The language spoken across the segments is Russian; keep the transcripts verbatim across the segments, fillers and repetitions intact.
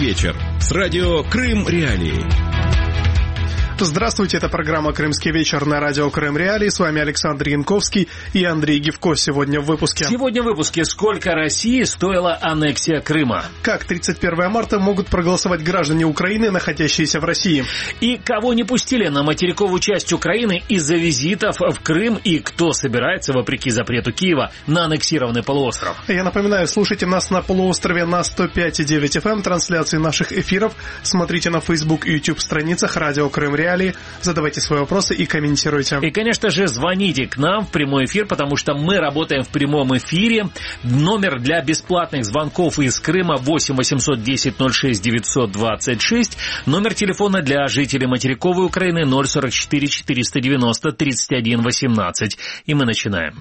вечер» с радио «Крым Реалии». Здравствуйте, это программа «Крымский вечер» на радио «Крым Реалии». С вами Александр Янковский и Андрей Гивко. Сегодня в выпуске. Сегодня в выпуске. Сколько России стоила аннексия Крыма? Как тридцать первого марта могут проголосовать граждане Украины, находящиеся в России? И кого не пустили на материковую часть Украины из-за визитов в Крым? И кто собирается, вопреки запрету Киева, на аннексированный полуостров? Я напоминаю, слушайте нас на полуострове на сто пять и девять эф эм, трансляции наших эфиров. Смотрите на Facebook и YouTube страницах радио «Крым Реалии». Задавайте свои вопросы и комментируйте. И, конечно же, звоните к нам в прямой эфир, потому что мы работаем в прямом эфире. Номер для бесплатных звонков из Крыма восемь восемьсот десять ноль шесть девятьсот двадцать шесть. Номер телефона для жителей материковой Украины ноль сорок четыре четыреста девяносто тридцать один восемнадцать. И мы начинаем.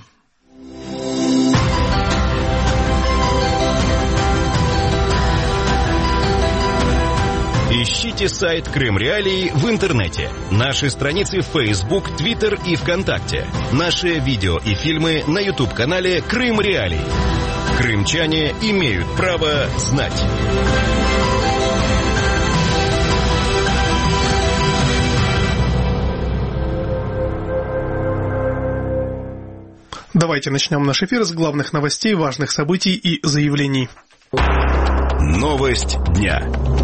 Ищите сайт «Крым Реалии» в интернете, наши страницы в Facebook, Twitter и ВКонтакте, наши видео и фильмы на YouTube-канале «Крым Реалии». Крымчане имеют право знать. Давайте начнем наш эфир с главных новостей, важных событий и заявлений. Новость дня.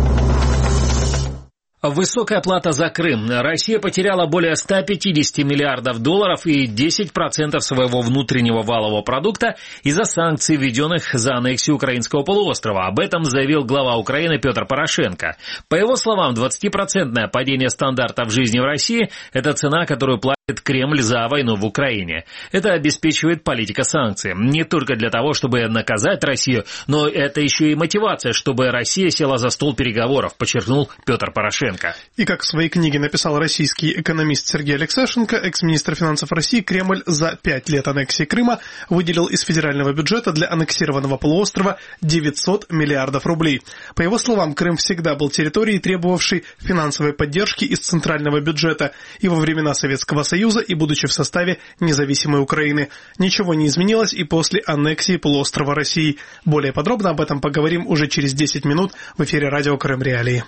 Высокая плата за Крым. Россия потеряла более ста пятидесяти миллиардов долларов и десять процентов своего внутреннего валового продукта из-за санкций, введенных за аннексию украинского полуострова. Об этом заявил глава Украины Петр Порошенко. По его словам, двадцатипроцентное падение стандартов жизни в России – это цена, которую платит Кремль за войну в Украине. Это обеспечивает политика санкций. Не только для того, чтобы наказать Россию, но это еще и мотивация, чтобы Россия села за стол переговоров, подчеркнул Петр Порошенко. И как в своей книге написал российский экономист Сергей Алексашенко, экс-министр финансов России, Кремль за пять лет аннексии Крыма выделил из федерального бюджета для аннексированного полуострова девятьсот миллиардов рублей. По его словам, Крым всегда был территорией, требовавшей финансовой поддержки из центрального бюджета и во времена Советского Союза, и будучи в составе независимой Украины. Ничего не изменилось и после аннексии полуострова России. Более подробно об этом поговорим уже через десять минут в эфире радио «Крым Реалии».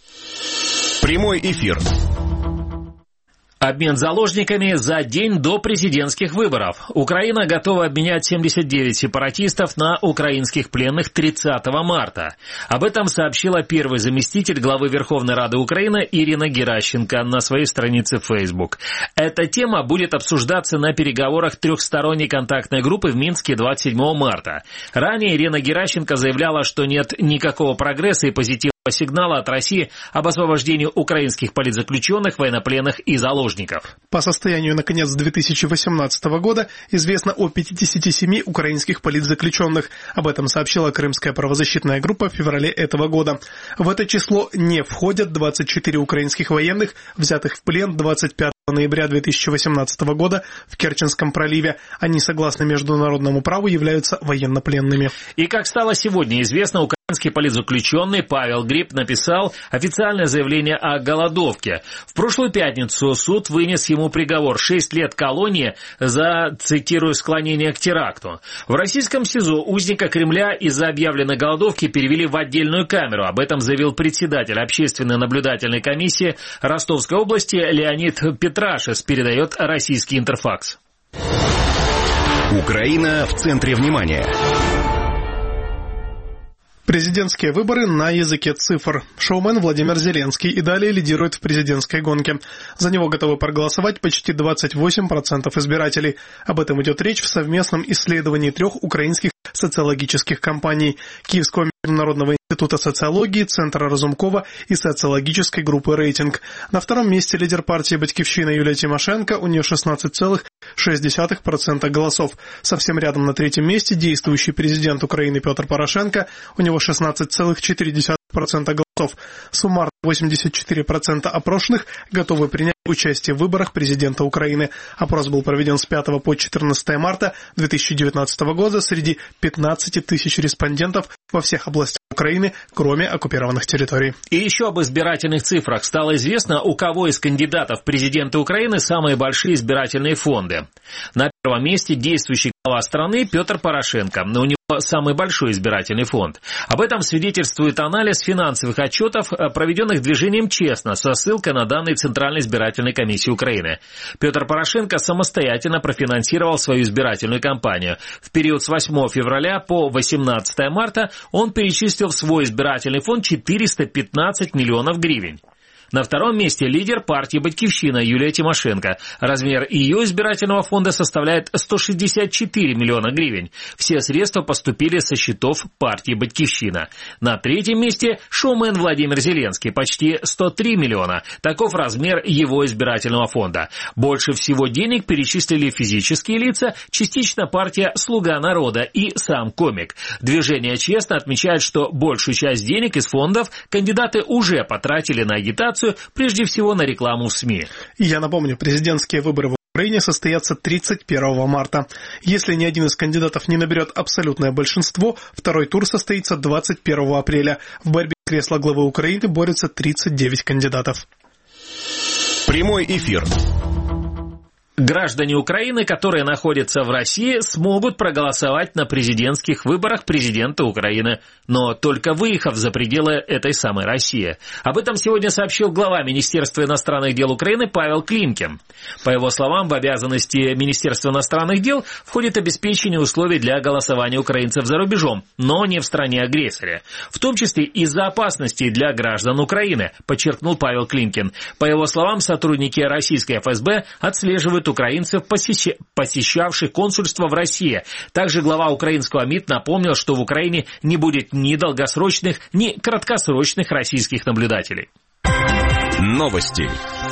Прямой эфир. Обмен заложниками за день до президентских выборов. Украина готова обменять семьдесят девять сепаратистов на украинских пленных тридцатого марта. Об этом сообщила первый заместитель главы Верховной Рады Украины Ирина Геращенко на своей странице в Facebook. Эта тема будет обсуждаться на переговорах трехсторонней контактной группы в Минске двадцать седьмого марта. Ранее Ирина Геращенко заявляла, что нет никакого прогресса и позитивного сигнала от России об освобождении украинских политзаключенных, военнопленных и заложников. По состоянию на конец две тысячи восемнадцатого года известно о пятидесяти семи украинских политзаключенных. Об этом сообщила Крымская правозащитная группа в феврале этого года. В это число не входят двадцать четыре украинских военных, взятых в плен двадцать пятого ноября две тысячи восемнадцатого года в Керченском проливе. Они, согласно международному праву, являются военнопленными. И как стало сегодня известно, украинский политзаключенный Павел Гриб написал официальное заявление о голодовке. В прошлую пятницу суд вынес ему приговор шесть лет колонии за, цитирую, склонение к теракту. В российском СИЗО узника Кремля из-за объявленной голодовки перевели в отдельную камеру. Об этом заявил председатель общественной наблюдательной комиссии Ростовской области Леонид Петрашес, передает российский Интерфакс. Украина в центре внимания. Президентские выборы на языке цифр. Шоумен Владимир Зеленский и далее лидирует в президентской гонке. За него готовы проголосовать почти двадцать восемь процентов избирателей. Об этом идет речь в совместном исследовании трех украинских социологических компаний – Киевского международного института социологии, Центра Разумкова и социологической группы «Рейтинг». На втором месте лидер партии «Батькивщина» Юлия Тимошенко, у нее шестнадцать целых шесть десятых процента голосов. Совсем рядом на третьем месте действующий президент Украины Петр Порошенко, у него шестнадцать целых четыре десятых процента голосов. Суммарно восемьдесят четыре процента опрошенных готовы принять участие в выборах президента Украины. Опрос был проведен с пятого по четырнадцатое марта две тысячи девятнадцатого года среди пятнадцати тысяч респондентов во всех областях Украины, кроме оккупированных территорий. И еще об избирательных цифрах. Стало известно, у кого из кандидатов в президенты Украины самые большие избирательные фонды. На первом месте действующий глава страны Петр Порошенко. У него самый большой избирательный фонд. Об этом свидетельствует анализ финансовых отчетов, проведенных движением «Честно», со ссылкой на данные Центральной избирательной комиссии Украины. Петр Порошенко самостоятельно профинансировал свою избирательную кампанию. В период с восьмого февраля по восемнадцатое марта он перечислил в свой избирательный фонд четыреста пятнадцать миллионов гривен. На втором месте лидер партии «Батькивщина» Юлия Тимошенко. Размер ее избирательного фонда составляет сто шестьдесят четыре миллиона гривен. Все средства поступили со счетов партии «Батькивщина». На третьем месте шоумен Владимир Зеленский, почти сто три миллиона. Таков размер его избирательного фонда. Больше всего денег перечислили физические лица, частично партия «Слуга народа» и сам комик. Движение «Честно» отмечает, что большую часть денег из фондов кандидаты уже потратили на агитацию, прежде всего на рекламу в СМИ. Я напомню, президентские выборы в Украине состоятся тридцать первого марта. Если ни один из кандидатов не наберет абсолютное большинство, второй тур состоится двадцать первого апреля. В борьбе за кресло главы Украины борются тридцать девять кандидатов. Прямой эфир. Граждане Украины, которые находятся в России, смогут проголосовать на президентских выборах президента Украины, но только выехав за пределы этой самой России. Об этом сегодня сообщил глава Министерства иностранных дел Украины Павел Климкин. По его словам, в обязанности Министерства иностранных дел входит обеспечение условий для голосования украинцев за рубежом, но не в стране-агрессоре. В том числе из-за опасностей для граждан Украины, подчеркнул Павел Климкин. По его словам, сотрудники российской эф эс бэ отслеживают украинцев, посещавших консульство в России. Также глава украинского МИД напомнил, что в Украине не будет ни долгосрочных, ни краткосрочных российских наблюдателей. Новости.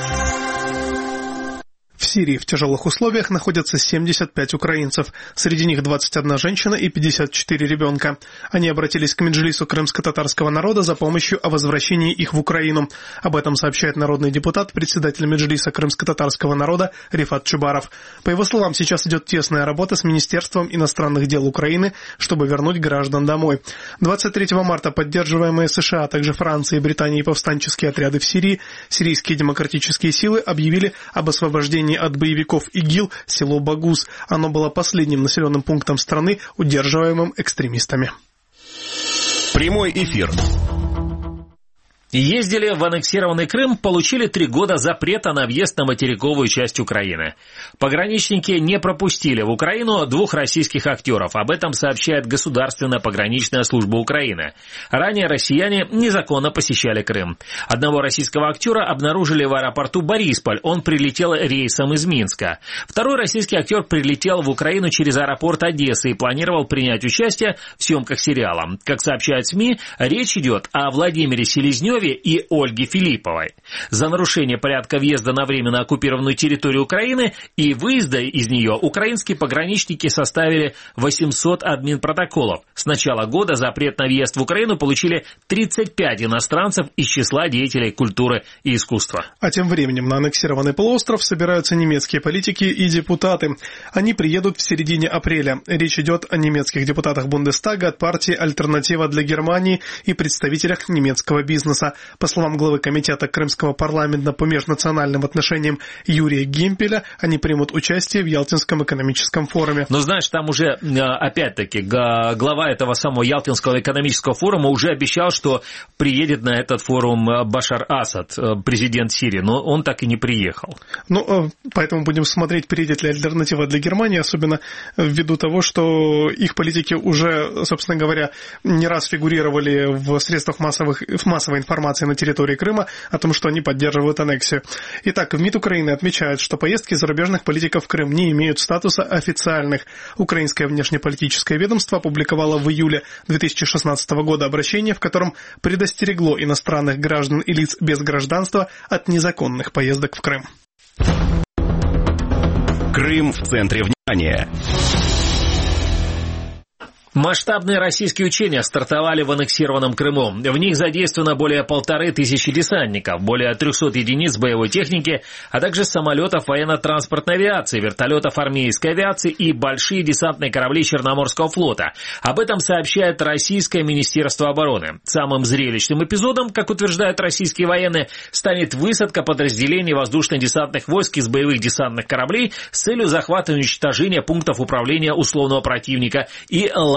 В Сирии в тяжелых условиях находятся семьдесят пять украинцев. Среди них двадцать одна женщина и пятьдесят четыре ребенка. Они обратились к Меджлису крымско-татарского народа за помощью о возвращении их в Украину. Об этом сообщает народный депутат, председатель Меджлиса крымско-татарского народа Рифат Чубаров. По его словам, сейчас идет тесная работа с Министерством иностранных дел Украины, чтобы вернуть граждан домой. двадцать третьего марта поддерживаемые США, а также Францией, Британией повстанческие отряды в Сирии, сирийские демократические силы объявили об освобождении от боевиков ИГИЛ село Багуз. Оно было последним населенным пунктом страны, удерживаемым экстремистами. Прямой эфир. Ездили в аннексированный Крым, получили три года запрета на въезд на материковую часть Украины. Пограничники не пропустили в Украину двух российских актеров. Об этом сообщает Государственная пограничная служба Украины. Ранее россияне незаконно посещали Крым. Одного российского актера обнаружили в аэропорту Борисполь. Он прилетел рейсом из Минска. Второй российский актер прилетел в Украину через аэропорт Одессы и планировал принять участие в съемках сериала. Как сообщают СМИ, речь идет о Владимире Селезневе и Ольге Филипповой. За нарушение порядка въезда на временно оккупированную территорию Украины и выезда из нее украинские пограничники составили восемьсот админпротоколов. С начала года запрет на въезд в Украину получили тридцать пять иностранцев из числа деятелей культуры и искусства. А тем временем на аннексированный полуостров собираются немецкие политики и депутаты. Они приедут в середине апреля. Речь идет о немецких депутатах Бундестага от партии «Альтернатива для Германии» и представителях немецкого бизнеса. По словам главы комитета Крымского парламента по межнациональным отношениям Юрия Гемпеля, они примут участие в Ялтинском экономическом форуме. Но знаешь, там уже, опять-таки, глава этого самого Ялтинского экономического форума уже обещал, что приедет на этот форум Башар Асад, президент Сирии, но он так и не приехал. Ну, поэтому будем смотреть, приедет ли альтернатива для Германии, особенно ввиду того, что их политики уже, собственно говоря, не раз фигурировали в средствах массовых, в массовой информации на территории Крыма о том, что они поддерживают аннексию. Итак, в МИД Украины отмечают, что поездки зарубежных политиков в Крым не имеют статуса официальных. Украинское внешнеполитическое ведомство опубликовало в июле две тысячи шестнадцатого года обращение, в котором предостерегло иностранных граждан и лиц без гражданства от незаконных поездок в Крым. Крым в центре внимания. Масштабные российские учения стартовали в аннексированном Крыму. В них задействовано более полторы тысячи десантников, более трехсот единиц боевой техники, а также самолетов военно-транспортной авиации, вертолетов армейской авиации и большие десантные корабли Черноморского флота. Об этом сообщает Российское Министерство обороны. Самым зрелищным эпизодом, как утверждают российские военные, станет высадка подразделений воздушно-десантных войск из боевых десантных кораблей с целью захвата и уничтожения пунктов управления условного противника и лагеря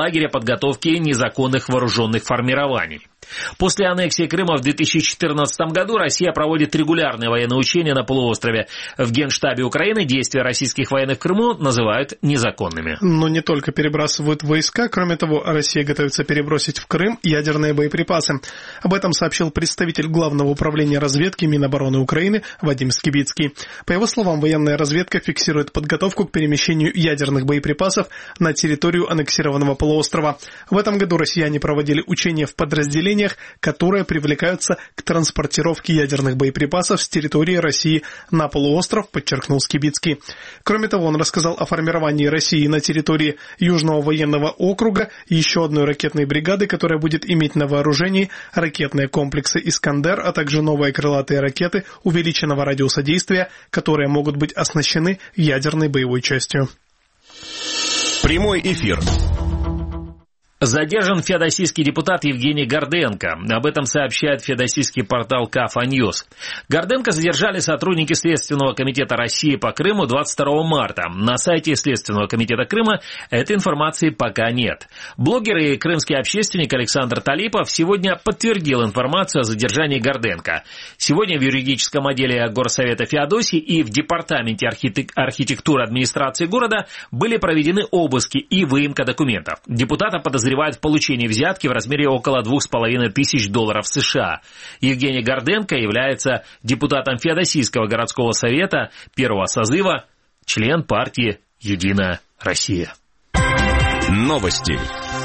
лагеря подготовки незаконных вооруженных формирований. После аннексии Крыма в две тысячи четырнадцатом году Россия проводит регулярные военные учения на полуострове. В Генштабе Украины действия российских военных в Крыму называют незаконными. Но не только перебрасывают войска, кроме того, Россия готовится перебросить в Крым ядерные боеприпасы. Об этом сообщил представитель Главного управления разведки Минобороны Украины Вадим Скибицкий. По его словам, военная разведка фиксирует подготовку к перемещению ядерных боеприпасов на территорию аннексированного полуострова. В этом году россияне проводили учения в подразделениях, которые привлекаются к транспортировке ядерных боеприпасов с территории России на полуостров, подчеркнул Скибицкий. Кроме того, он рассказал о формировании России на территории Южного военного округа еще одной ракетной бригады, которая будет иметь на вооружении ракетные комплексы «Искандер», а также новые крылатые ракеты увеличенного радиуса действия, которые могут быть оснащены ядерной боевой частью. Прямой эфир. Задержан феодосийский депутат Евгений Горденко. Об этом сообщает феодосийский портал Кафа-Ньюс. Горденко задержали сотрудники Следственного комитета России по Крыму двадцать второго марта. На сайте Следственного комитета Крыма этой информации пока нет. Блогер и крымский общественник Александр Талипов сегодня подтвердил информацию о задержании Горденко. Сегодня в юридическом отделе Горсовета Феодосии и в Департаменте архитек- архитектуры администрации города были проведены обыски и выемка документов. Депутата подозревают в получении взятки в размере около двух с половиной тысяч долларов США. Евгений Горденко является депутатом Феодосийского городского совета первого созыва, член партии «Единая Россия». Новости.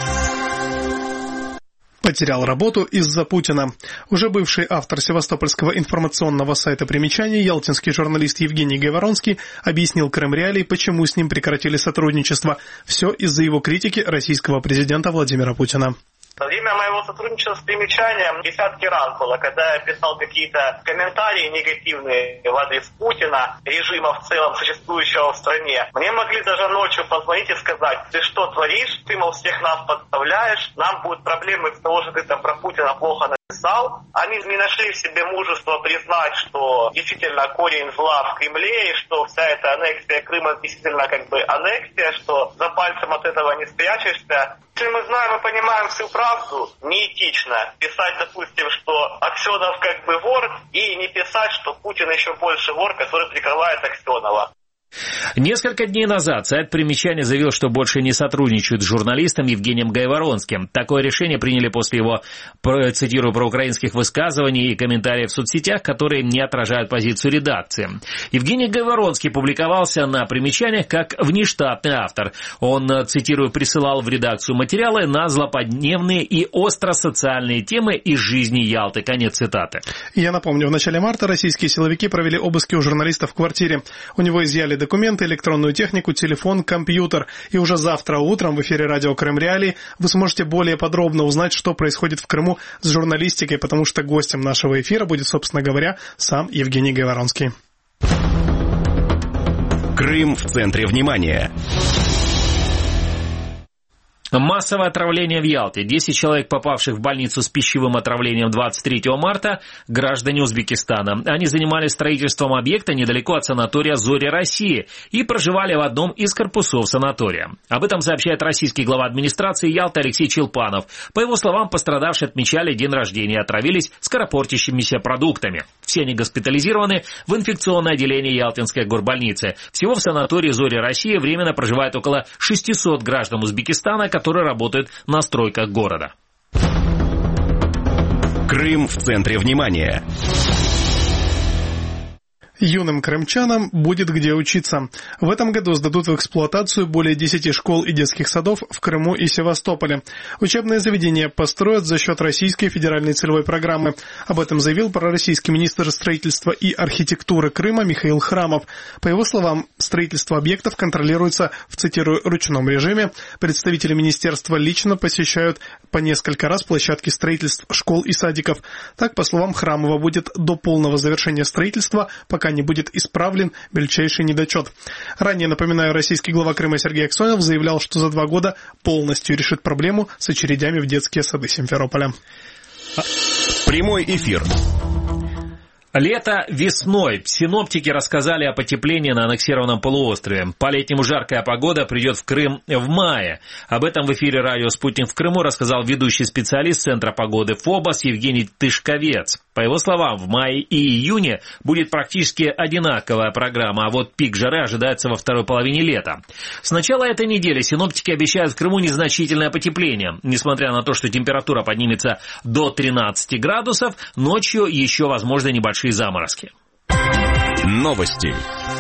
Потерял работу из-за Путина. Уже бывший автор севастопольского информационного сайта «Примечание», ялтинский журналист Евгений Гайворонский объяснил Крым Реалии, почему с ним прекратили сотрудничество. Все из-за его критики российского президента Владимира Путина. Во время моего сотрудничества с «Примечанием» десятки раз было, когда я писал какие-то комментарии негативные в адрес Путина, режима в целом существующего в стране. Мне могли даже ночью позвонить и сказать: ты что творишь, ты, мол, всех нас подставляешь, нам будут проблемы из-за того, что ты там про Путина плохо написал. Они не нашли в себе мужества признать, что действительно корень зла в Кремле, и что вся эта аннексия Крыма действительно как бы аннексия, что за пальцем от этого не спрячешься. Если мы знаем и понимаем всю правду, неэтично писать, допустим, что Аксенов как бы вор, и не писать, что Путин еще больше вор, который прикрывает Аксенова. Несколько дней назад сайт «Примечание» заявил, что больше не сотрудничают с журналистом Евгением Гайворонским. Такое решение приняли после его, цитирую, проукраинских высказываний и комментариев в соцсетях, которые не отражают позицию редакции. Евгений Гайворонский публиковался на «Примечаниях» как внештатный автор. Он, цитирую, присылал в редакцию материалы на злободневные и остро-социальные темы из жизни Ялты. Конец цитаты. Я напомню, в начале марта российские силовики провели обыски у журналиста в квартире. У него изъяли документы, электронную технику, телефон, компьютер. И уже завтра утром в эфире радио «Крым Реалии» вы сможете более подробно узнать, что происходит в Крыму с журналистикой, потому что гостем нашего эфира будет, собственно говоря, сам Евгений Гайворонский. Крым в центре внимания. Массовое отравление в Ялте. десять человек, попавших в больницу с пищевым отравлением двадцать третьего марта, граждане Узбекистана. Они занимались строительством объекта недалеко от санатория «Зори России» и проживали в одном из корпусов санатория. Об этом сообщает российский глава администрации Ялты Алексей Челпанов. По его словам, пострадавшие отмечали день рождения и отравились скоропортящимися продуктами. Все они госпитализированы в инфекционное отделение Ялтинской горбольницы. Всего в санатории «Зори России» временно проживает около шестисот граждан Узбекистана, которые работают на стройках города. Крым в центре внимания. Юным крымчанам будет где учиться. В этом году сдадут в эксплуатацию более десяти школ и детских садов в Крыму и Севастополе. Учебные заведения построят за счет Российской федеральной целевой программы. Об этом заявил пророссийский министр строительства и архитектуры Крыма Михаил Храмов. По его словам, строительство объектов контролируется в, цитирую, ручном режиме. Представители министерства лично посещают по несколько раз площадки строительств школ и садиков. Так, по словам Храмова, будет до полного завершения строительства, пока не будет исправлен мельчайший недочет. Ранее, напоминаю, российский глава Крыма Сергей Аксенов заявлял, что за два года полностью решит проблему с очередями в детские сады Симферополя. Прямой эфир. Лето весной. Синоптики рассказали о потеплении на аннексированном полуострове. По-летнему жаркая погода придет в Крым в мае. Об этом в эфире радио «Спутник» в Крыму рассказал ведущий специалист Центра погоды ФОБОС Евгений Тышковец. По его словам, в мае и июне будет практически одинаковая программа, а вот пик жары ожидается во второй половине лета. С начала этой недели синоптики обещают в Крыму незначительное потепление. Несмотря на то, что температура поднимется до тринадцати градусов, ночью еще возможны небольшие заморозки. Новости.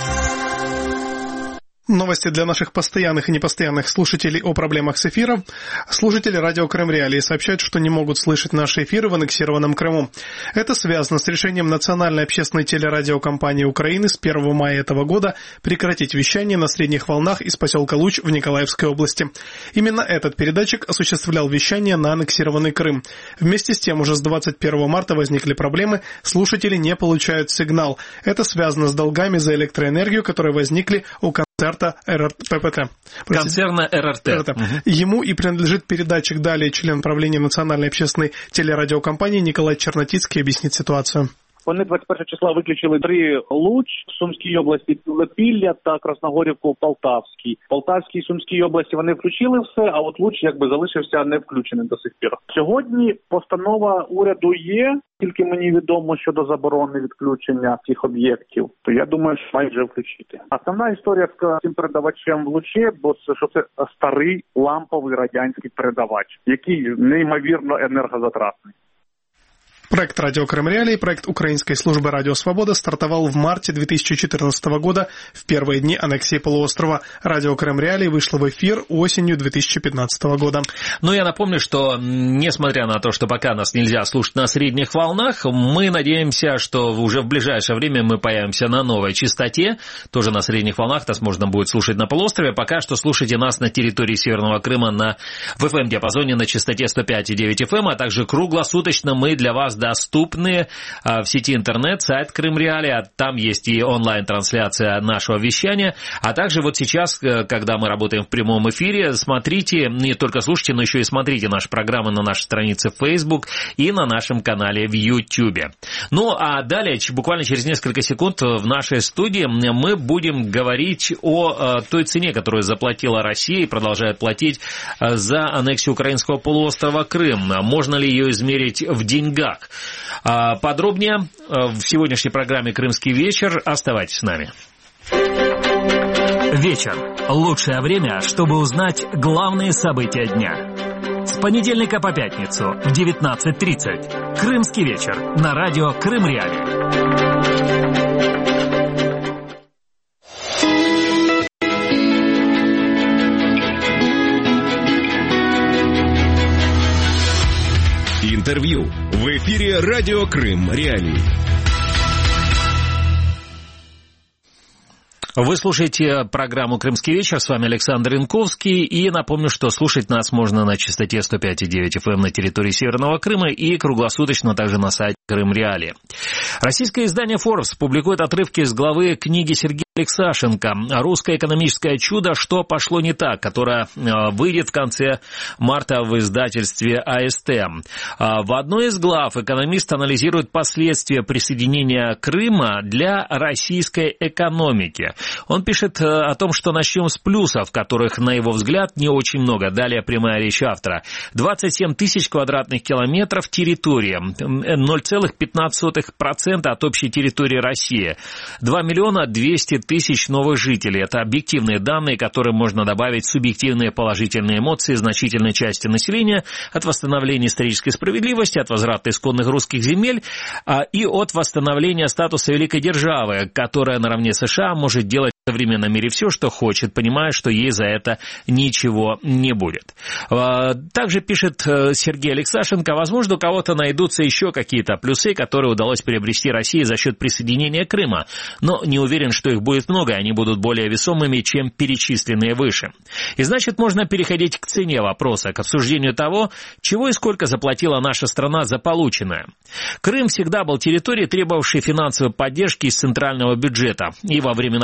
Новости для наших постоянных и непостоянных слушателей о проблемах с эфиром. Слушатели радио Крым Реалии сообщают, что не могут слышать наши эфиры в аннексированном Крыму. Это связано с решением Национальной общественной телерадиокомпании Украины с первого мая этого года прекратить вещание на средних волнах из поселка Луч в Николаевской области. Именно этот передатчик осуществлял вещание на аннексированный Крым. Вместе с тем, уже с двадцать первого марта возникли проблемы, слушатели не получают сигнал. Это связано с долгами за электроэнергию, которые возникли у концерта РРППТ. Концерна РРТ. РРТ. Угу. Ему и принадлежит передатчик. Далее член правления Национальной общественной телерадиокомпании Николай Чернотицкий объяснит ситуацию. Вони двадцять першого числа виключили три Луч в Сумській області, Лепілля та Красногорівку в Полтавській. В Полтавській і Сумській області вони включили все, а от Луч якби залишився не включений до сих пір. Сьогодні постанова уряду є, тільки мені відомо щодо заборони відключення цих об'єктів, то я думаю, що мають вже включити. Основна історія з цим передавачем в Лучі, бо що це старий ламповий радянський передавач, який неймовірно енергозатратний. Проект «Радио Крым Реалии», проект Украинской службы «Радио Свобода» стартовал в марте две тысячи четырнадцатого года, в первые дни аннексии полуострова. «Радио Крым Реалии» вышло в эфир осенью две тысячи пятнадцатого года. Но я напомню, что, несмотря на то, что пока нас нельзя слушать на средних волнах, мы надеемся, что уже в ближайшее время мы появимся на новой частоте. Тоже на средних волнах нас можно будет слушать на полуострове. Пока что слушайте нас на территории Северного Крыма на, в эф эм-диапазоне на частоте сто пять и девять эф эм, а также круглосуточно мы для вас доступны в сети интернет, сайт Крым Реалии, там есть и онлайн-трансляция нашего вещания, а также вот сейчас, когда мы работаем в прямом эфире, смотрите, не только слушайте, но еще и смотрите наши программы на нашей странице в Facebook и на нашем канале в YouTube. Ну, а далее, буквально через несколько секунд в нашей студии мы будем говорить о той цене, которую заплатила Россия и продолжает платить за аннексию украинского полуострова Крым. Можно ли ее измерить в деньгах? Подробнее в сегодняшней программе «Крымский вечер». Оставайтесь с нами. Вечер. Лучшее время, чтобы узнать главные события дня. С понедельника по пятницу в девятнадцать тридцать. «Крымский вечер» на радио Крым Реалии. Интервью в эфире радио Крым Реалии. Вы слушаете программу «Крымский вечер». С вами Александр Янковский. И напомню, что слушать нас можно на частоте сто пять и девять эф эм на территории Северного Крыма и круглосуточно также на сайте Крым Реалии. Российское издание Forbes публикует отрывки из главы книги Сергея Алексашенко «Русское экономическое чудо. Что пошло не так», которая выйдет в конце марта в издательстве а эс тэ. В одной из глав экономист анализирует последствия присоединения Крыма для российской экономики. Он пишет о том, что начнем с плюсов, которых, на его взгляд, не очень много. Далее прямая речь автора. двадцать семь тысяч квадратных километров территории, ноль целых пятнадцать сотых процента от общей территории России, два миллиона двести тысяч новых жителей. Это объективные данные, которым можно добавить субъективные положительные эмоции значительной части населения от восстановления исторической справедливости, от возврата исконных русских земель и от восстановления статуса великой державы, которая наравне с США может делать в современном мире все, что хочет, понимая, что ей за это ничего не будет. Также пишет Сергей Алексашенко, возможно, у кого-то найдутся еще какие-то плюсы, которые удалось приобрести России за счет присоединения Крыма, но не уверен, что их будет много, и они будут более весомыми, чем перечисленные выше. И значит, можно переходить к цене вопроса, к обсуждению того, чего и сколько заплатила наша страна за полученное. Крым всегда был территорией, требовавшей финансовой поддержки из центрального бюджета, и во времена Советского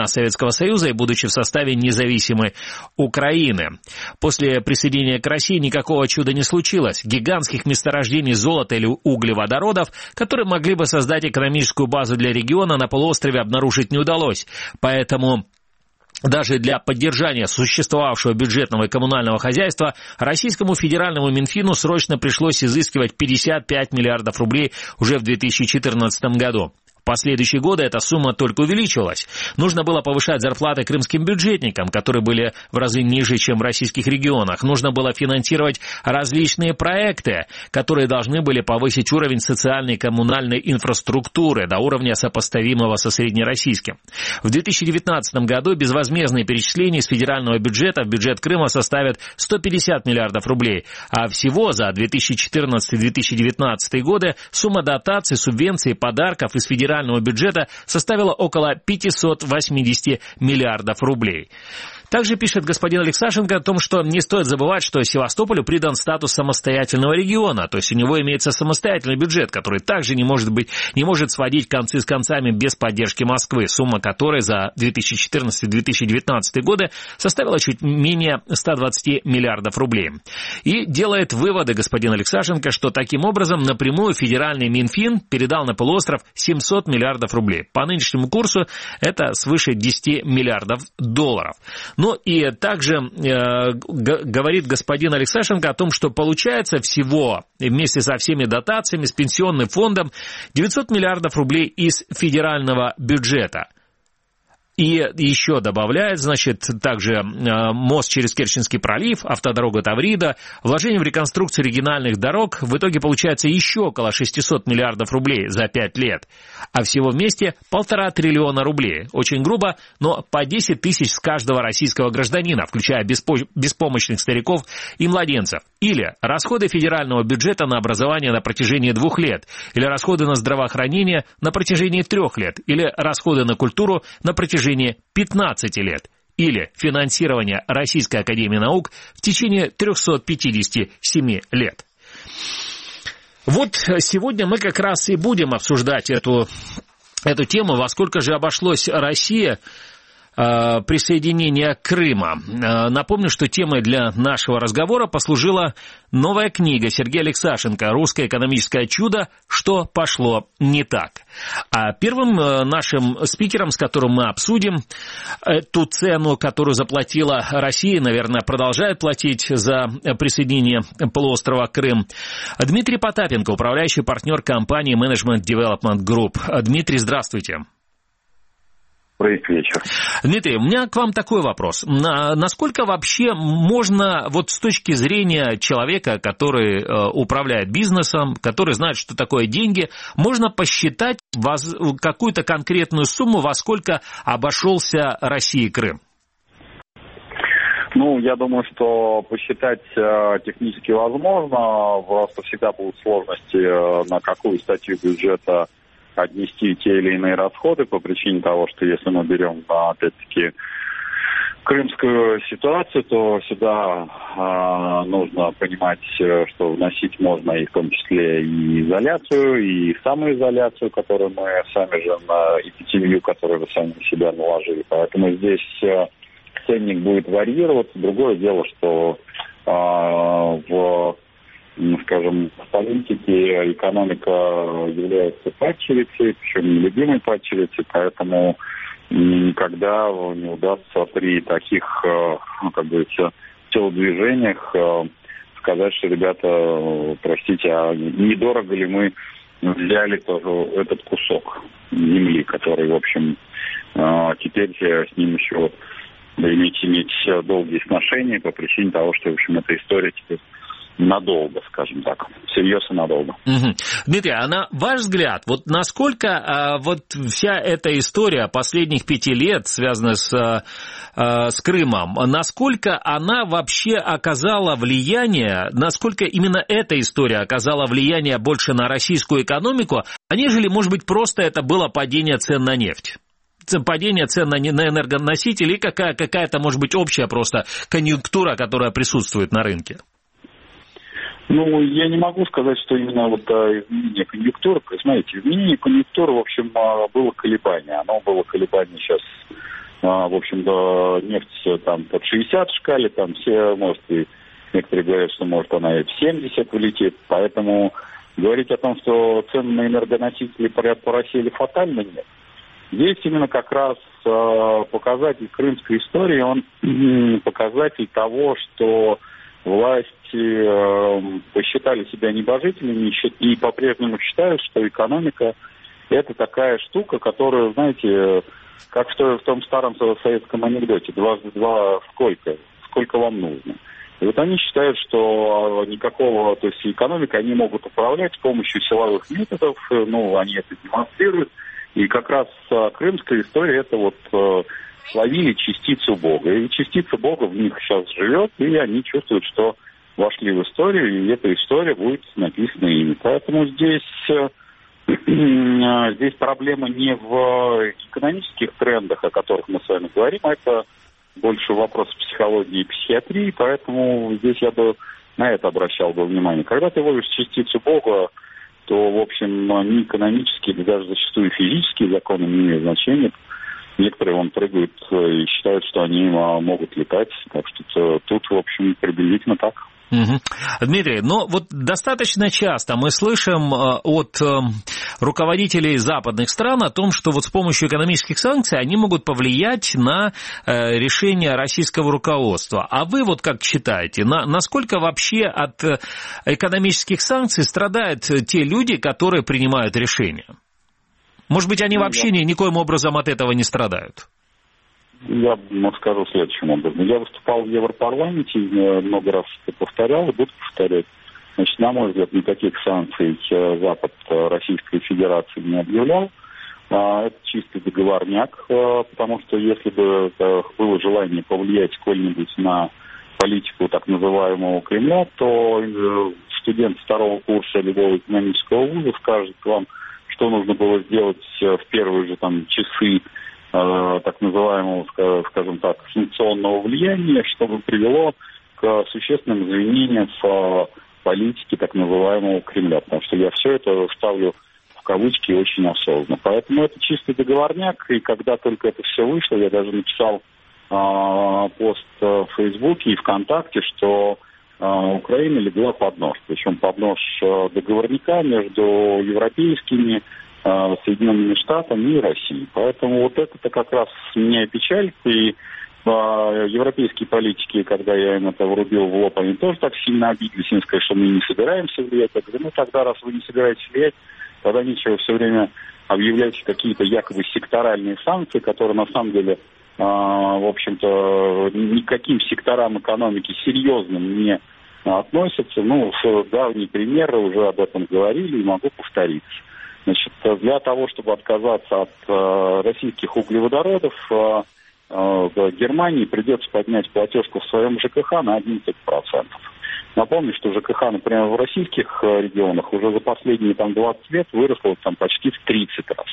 Советского Союза и будучи в составе независимой Украины. После присоединения к России никакого чуда не случилось. Гигантских месторождений золота или углеводородов, которые могли бы создать экономическую базу для региона, на полуострове обнаружить не удалось. Поэтому даже для поддержания существовавшего бюджетного и коммунального хозяйства российскому федеральному Минфину срочно пришлось изыскивать пятьдесят пять миллиардов рублей уже в две тысячи четырнадцатом году. В последующие годы эта сумма только увеличивалась. Нужно было повышать зарплаты крымским бюджетникам, которые были в разы ниже, чем в российских регионах. Нужно было финансировать различные проекты, которые должны были повысить уровень социальной и коммунальной инфраструктуры до уровня, сопоставимого со среднероссийским. В две тысячи девятнадцатом году безвозмездные перечисления из федерального бюджета в бюджет Крыма составят сто пятьдесят миллиардов рублей, а всего за две тысячи четырнадцатый — две тысячи девятнадцатый годы сумма дотаций, субвенций и подарков из федерального бюджета составила около пятьсот восемьдесят миллиардов рублей. Также пишет господин Алексашенко о том, что не стоит забывать, что Севастополю придан статус самостоятельного региона, то есть у него имеется самостоятельный бюджет, который также не может быть, не может сводить концы с концами без поддержки Москвы, сумма которой за две тысячи четырнадцатый — две тысячи девятнадцатый годы составила чуть менее ста двадцати миллиардов рублей. И делает выводы господин Алексашенко, что таким образом напрямую федеральный Минфин передал на полуостров семьсот миллиардов рублей. По нынешнему курсу это свыше десяти миллиардов долларов. Ну и также э, г- говорит господин Алексашенко о том, что получается всего вместе со всеми дотациями, с пенсионным фондом девятьсот миллиардов рублей из федерального бюджета. И еще добавляет, значит, также э, мост через Керченский пролив, автодорога Таврида, вложение в реконструкцию региональных дорог, в итоге получается еще около шестисот миллиардов рублей за пять лет, а всего вместе полтора триллиона рублей. Очень грубо, но по десять тысяч с каждого российского гражданина, включая беспо- беспомощных стариков и младенцев. Или расходы федерального бюджета на образование на протяжении двух лет, или расходы на здравоохранение на протяжении трех лет, или расходы на культуру на протяжении пятнадцати лет, или финансирование Российской академии наук в течение трехсот пятидесяти семи лет. Вот сегодня мы как раз и будем обсуждать эту, эту тему, во сколько же обошлось Россия присоединения Крыма. Напомню, что темой для нашего разговора послужила новая книга Сергея Алексашенко «Русское экономическое чудо. Что пошло не так?». А первым нашим спикером, с которым мы обсудим ту цену, которую заплатила Россия, наверное, продолжает платить за присоединение полуострова Крым, Дмитрий Потапенко, управляющий партнер компании Management Development Group. Дмитрий, здравствуйте. Добрый вечер. Дмитрий, у меня к вам такой вопрос. Насколько вообще можно, вот с точки зрения человека, который э, управляет бизнесом, который знает, что такое деньги, можно посчитать воз... какую-то конкретную сумму, во сколько обошелся России Крым? Ну, я думаю, что посчитать э, технически возможно, просто всегда будут сложности, э, на какую статью бюджета отнести те или иные расходы, по причине того, что если мы берем, опять-таки, крымскую ситуацию, то сюда э, нужно понимать, что вносить можно и в том числе и изоляцию, и самоизоляцию, которую мы сами же, на эпидемию, которую вы сами на себя наложили. Поэтому здесь э, ценник будет варьироваться. Другое дело, что э, в скажем, в политике экономика является падчерицей, причем нелюбимой падчерицей, поэтому никогда не удастся при таких, ну, как говорится, телодвижениях сказать, что, ребята, простите, а недорого ли мы взяли тоже этот кусок земли, который, в общем, теперь с ним еще иметь, иметь долгие сношения по причине того, что, в общем, эта история теперь надолго, скажем так, всерьез и надолго. Угу. Дмитрий, а на ваш взгляд, вот насколько а, вот вся эта история последних пяти лет, связанная с, а, с Крымом, насколько она вообще оказала влияние, насколько именно эта история оказала влияние больше на российскую экономику, нежели, может быть, просто это было падение цен на нефть? Падение цен на энергоносители и какая, какая-то, может быть, общая просто конъюнктура, которая присутствует на рынке? Ну, я не могу сказать, что именно вот а, изменение конъюнктуры, смотрите, изменение конъюнктуры, в общем, было колебание. Оно было колебание сейчас в общем-то, нефть там под шестьдесят в шкале, там все, может, и некоторые говорят, что может она и в семьдесят улетит, поэтому говорить о том, что цены на энергоносители поросели фатально, нет. Здесь именно как раз показатель крымской истории, он показатель того, что власти посчитали себя небожителями и по-прежнему считают, что экономика – это такая штука, которая, знаете, как в том старом советском анекдоте, дважды два сколько, сколько вам нужно. И вот они считают, что никакого, то есть экономикой они могут управлять с помощью силовых методов, ну, они это демонстрируют. И как раз крымская история, это вот словили частицу Бога. И частица Бога в них сейчас живет, и они чувствуют, что вошли в историю, и эта история будет написана ими. Поэтому здесь, здесь проблема не в экономических трендах, о которых мы с вами говорим, а это больше вопрос психологии и психиатрии, поэтому здесь я бы на это обращал бы внимание. Когда ты ловишь частицу Бога, то, в общем, ни экономические, ни даже зачастую физические законы не имеют значения. Некоторые вон прыгают и считают, что они могут летать. Так что тут, в общем, приблизительно так. Угу. Дмитрий, ну вот достаточно часто мы слышим от руководителей западных стран о том, что вот с помощью экономических санкций они могут повлиять на решение российского руководства. А вы вот как считаете, на, насколько вообще от экономических санкций страдают те люди, которые принимают решения? Может быть, они ну, вообще да. ни, никоим образом от этого не страдают? Я скажу следующим образом. Я выступал в Европарламенте, много раз это повторял и буду повторять. Значит, на мой взгляд, никаких санкций Запад Российской Федерации не объявлял. Это чистый договорняк, потому что если бы было желание повлиять сколь-нибудь на политику так называемого Кремля, то студент второго курса любого экономического вуза скажет вам, что нужно было сделать в первые же там часы так называемого, скажем так, санкционного влияния, чтобы привело к существенным изменениям в политике так называемого Кремля. Потому что я все это ставлю в кавычки очень осознанно. Поэтому это чистый договорняк, и когда только это все вышло, я даже написал э, пост в Фейсбуке и ВКонтакте, что э, Украина легла под нож. Причем под нож договорняка между европейскими Соединенными Штатами и Россией. Поэтому вот это как раз меня печалит. И а, европейские политики, когда я им это врубил в лоб, они тоже так сильно обиделись. Они сказали, что мы не собираемся влиять. Я говорю, ну тогда, раз вы не собираетесь влиять, тогда нечего все время объявлять какие-то якобы секторальные санкции, которые на самом деле, а, в общем-то, никаким секторам экономики серьезным не относятся. Ну, давние примеры уже об этом говорили и могу повториться. Значит, для того, чтобы отказаться от э, российских углеводородов, э, э, Германии придется поднять платежку в своем ЖКХ на одиннадцать процентов. Напомню, что ЖКХ, например, в российских э, регионах уже за последние там, двадцать лет выросло там, почти в тридцать раз.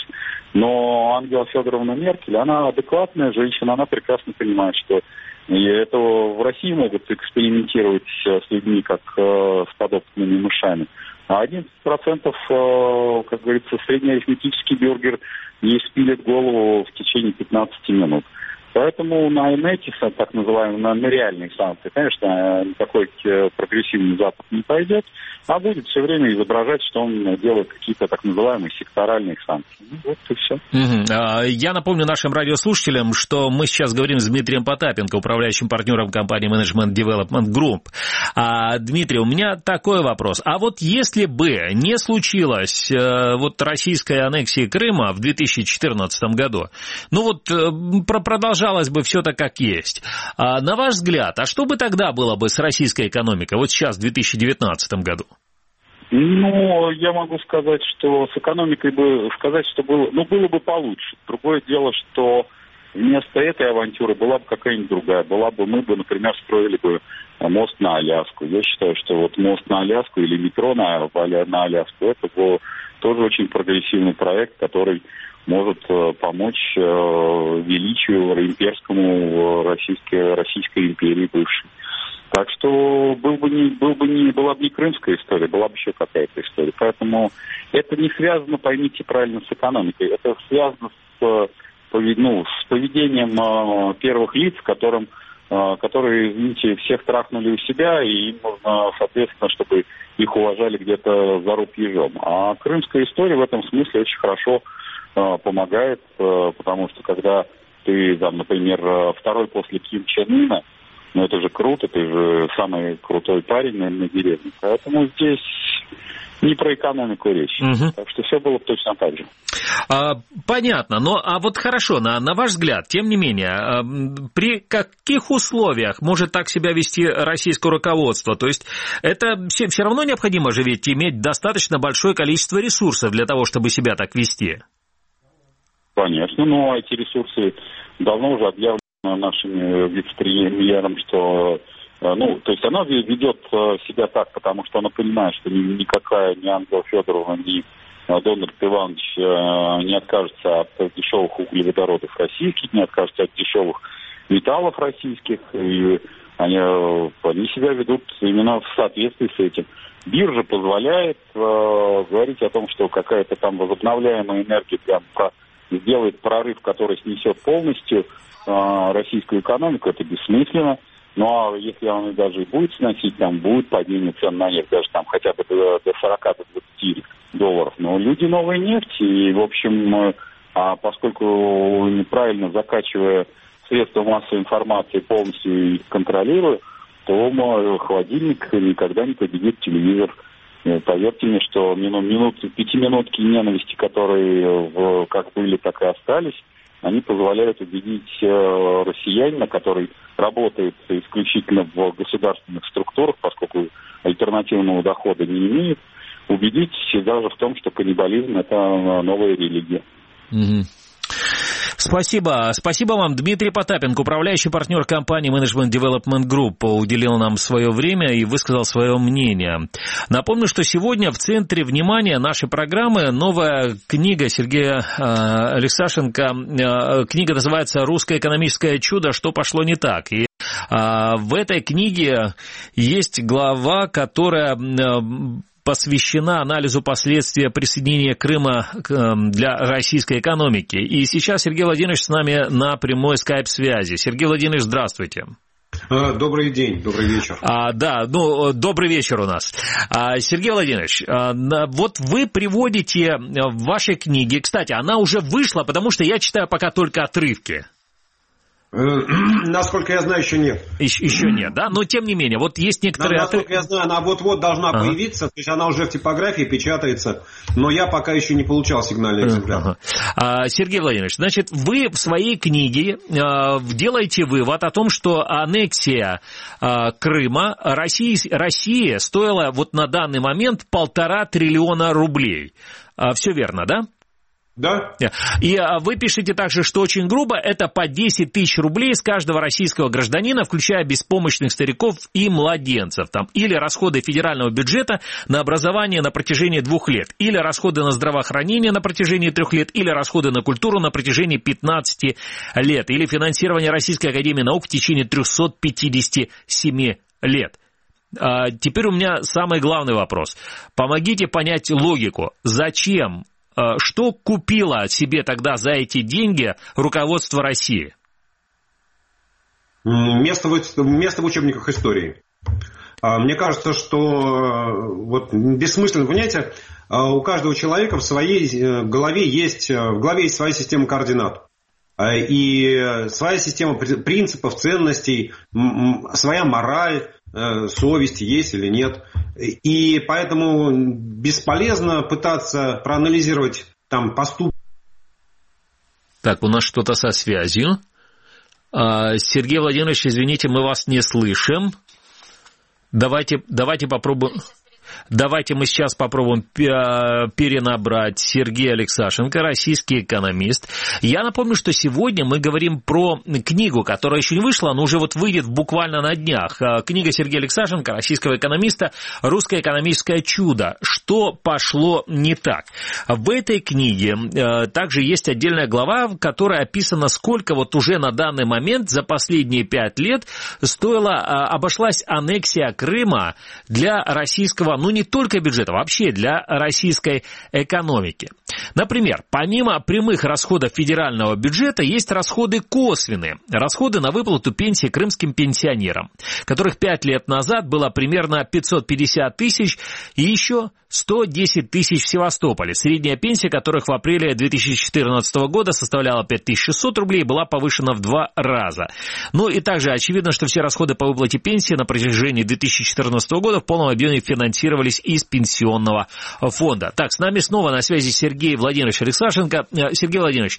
Но Ангела Федоровна Меркель, она адекватная женщина, она прекрасно понимает, что и это в России могут экспериментировать с людьми, как э, с подопытными мышами. А одиннадцать процентов, как говорится, среднеарифметический бюргер не спилит голову в течение пятнадцати минут. Поэтому на эти, так называемые, на, на реальные санкции, конечно, никакой прогрессивный Запад не пойдет, а будет все время изображать, что он делает какие-то так называемые секторальные санкции. Ну, вот и все. Угу. Я напомню нашим радиослушателям, что мы сейчас говорим с Дмитрием Потапенко, управляющим партнером компании Management Development Group. А, Дмитрий, у меня такой вопрос. А вот если бы не случилось э, вот российской аннексии Крыма в две тысячи четырнадцатом году, ну вот э, продолжалось бы все так, как есть. А, на ваш взгляд, а что бы тогда было бы с российской экономикой, вот сейчас, в две тысячи девятнадцатом году? Ну, я могу сказать, что с экономикой бы сказать, что было, ну, было бы получше. Другое дело, что вместо этой авантюры была бы какая-нибудь другая. Была бы, мы бы, например, строили бы мост на Аляску. Я считаю, что вот мост на Аляску или метро на, на Аляску, это был тоже очень прогрессивный проект, который может помочь величию имперскому российской, Российской империи бывшей. Так что был бы не, был бы не, была бы не крымская история, была бы еще какая-то история. Поэтому это не связано, поймите правильно, с экономикой. Это связано с ну, с поведением первых лиц, которым, которые, извините, всех трахнули у себя, и им нужно, соответственно, чтобы их уважали где-то за руб ежом. А крымская история в этом смысле очень хорошо помогает, потому что когда ты, там, например, второй после Ким Чен Ына, ну это же круто, ты же самый крутой парень, наверное, на деревне. Поэтому здесь не про экономику речь. Угу. Так что все было точно так же. А, понятно. Но а вот хорошо, на, на ваш взгляд, тем не менее, а, при каких условиях может так себя вести российское руководство? То есть это все, все равно необходимо же ведь иметь достаточно большое количество ресурсов для того, чтобы себя так вести? Конечно, но эти ресурсы давно уже объявлены нашим вице-премьером, что, ну, то есть она ведет себя так, потому что она понимает, что никакая ни Ангела Федоровна, ни Дональд Иванович не откажется от дешевых углеводородов российских, не откажется от дешевых металлов российских, и они, они себя ведут именно в соответствии с этим. Биржа позволяет э, говорить о том, что какая-то там возобновляемая энергия прям про, сделает прорыв, который снесет полностью э, российскую экономику, это бессмысленно. Ну а если он даже и будет сносить, там будет падение цен на нефть, даже там хотя бы до, до сорока, до двадцати долларов. Но люди новой нефти, и в общем, э, а поскольку неправильно закачивая средства массовой информации полностью их контролируя, то мой холодильник никогда не победит телевизор. Поверьте мне, что минут, минут, пятиминутки ненависти, которые в, как были, так и остались, они позволяют убедить э, россиянина, который работает исключительно в государственных структурах, поскольку альтернативного дохода не имеет, убедить даже в том, что каннибализм – это новая религия. Mm-hmm. Спасибо. Спасибо вам. Дмитрий Потапенко, управляющий партнер компании Management Development Group, уделил нам свое время и высказал свое мнение. Напомню, что сегодня в центре внимания нашей программы новая книга Сергея э, Алексашенко. Э, книга называется «Русское экономическое чудо. Что пошло не так?». И э, в этой книге есть глава, которая... Э, посвящена анализу последствий присоединения Крыма для российской экономики. И сейчас Сергей Владимирович с нами на прямой скайп-связи. Сергей Владимирович, здравствуйте. Добрый день, добрый вечер. А, да, ну, добрый вечер у нас. А, Сергей Владимирович, а, вот вы приводите в вашей книге, кстати, она уже вышла, потому что я читаю пока только отрывки. Насколько я знаю, еще нет. Еще, еще нет, да? Но тем не менее, вот есть некоторые... Насколько я знаю, она вот-вот должна ага. появиться, то есть она уже в типографии печатается, но я пока еще не крымский сигнальный экземпляр. Ага. А, Сергей Владимирович, значит, вы в своей книге а, делаете вывод о том, что аннексия а, Крыма России, России стоила вот на данный момент полтора триллиона рублей. А, все верно, да? Да. И вы пишете также, что очень грубо, это по десять тысяч рублей с каждого российского гражданина, включая беспомощных стариков и младенцев. Там, или расходы федерального бюджета на образование на протяжении двух лет, или расходы на здравоохранение на протяжении трех лет, или расходы на культуру на протяжении пятнадцати лет, или финансирование Российской академии наук в течение трехсот пятидесяти семи лет. А теперь у меня самый главный вопрос. Помогите понять логику. Зачем? Что купило себе тогда за эти деньги руководство России? Место в, место в учебниках истории. Мне кажется, что вот, бессмысленно, понимаете, у каждого человека в своей голове есть, в голове есть своя система координат. И своя система принципов, ценностей, своя мораль, совесть есть или нет. И поэтому бесполезно пытаться проанализировать там поступки. Так, у нас что-то со связью. Сергей Владимирович, извините, мы вас не слышим. Давайте, давайте попробуем... Давайте мы сейчас попробуем перенабрать Сергея Алексашенко, российский экономист. Я напомню, что сегодня мы говорим про книгу, которая еще не вышла, но уже вот выйдет буквально на днях. Книга Сергея Алексашенко, российского экономиста, «Русское экономическое чудо. Что пошло не так?». В этой книге также есть отдельная глава, в которой описано, сколько вот уже на данный момент за последние пять лет стоила, обошлась аннексия Крыма для российского российского, ну не только бюджета, вообще для российской экономики. Например, помимо прямых расходов федерального бюджета, есть расходы косвенные. Расходы на выплату пенсии крымским пенсионерам, которых пять лет назад было примерно пятьсот пятьдесят тысяч, и еще сто десять тысяч в Севастополе. Средняя пенсия которых в апреле две тысячи четырнадцатого года составляла пять тысяч шестьсот рублей, была повышена в два раза. Ну и также очевидно, что все расходы по выплате пенсии на протяжении две тысячи четырнадцатого года в полном объеме финансировались из пенсионного фонда. Так, с нами снова на связи Сергей Владимирович Алексашенко. Сергей Владимирович,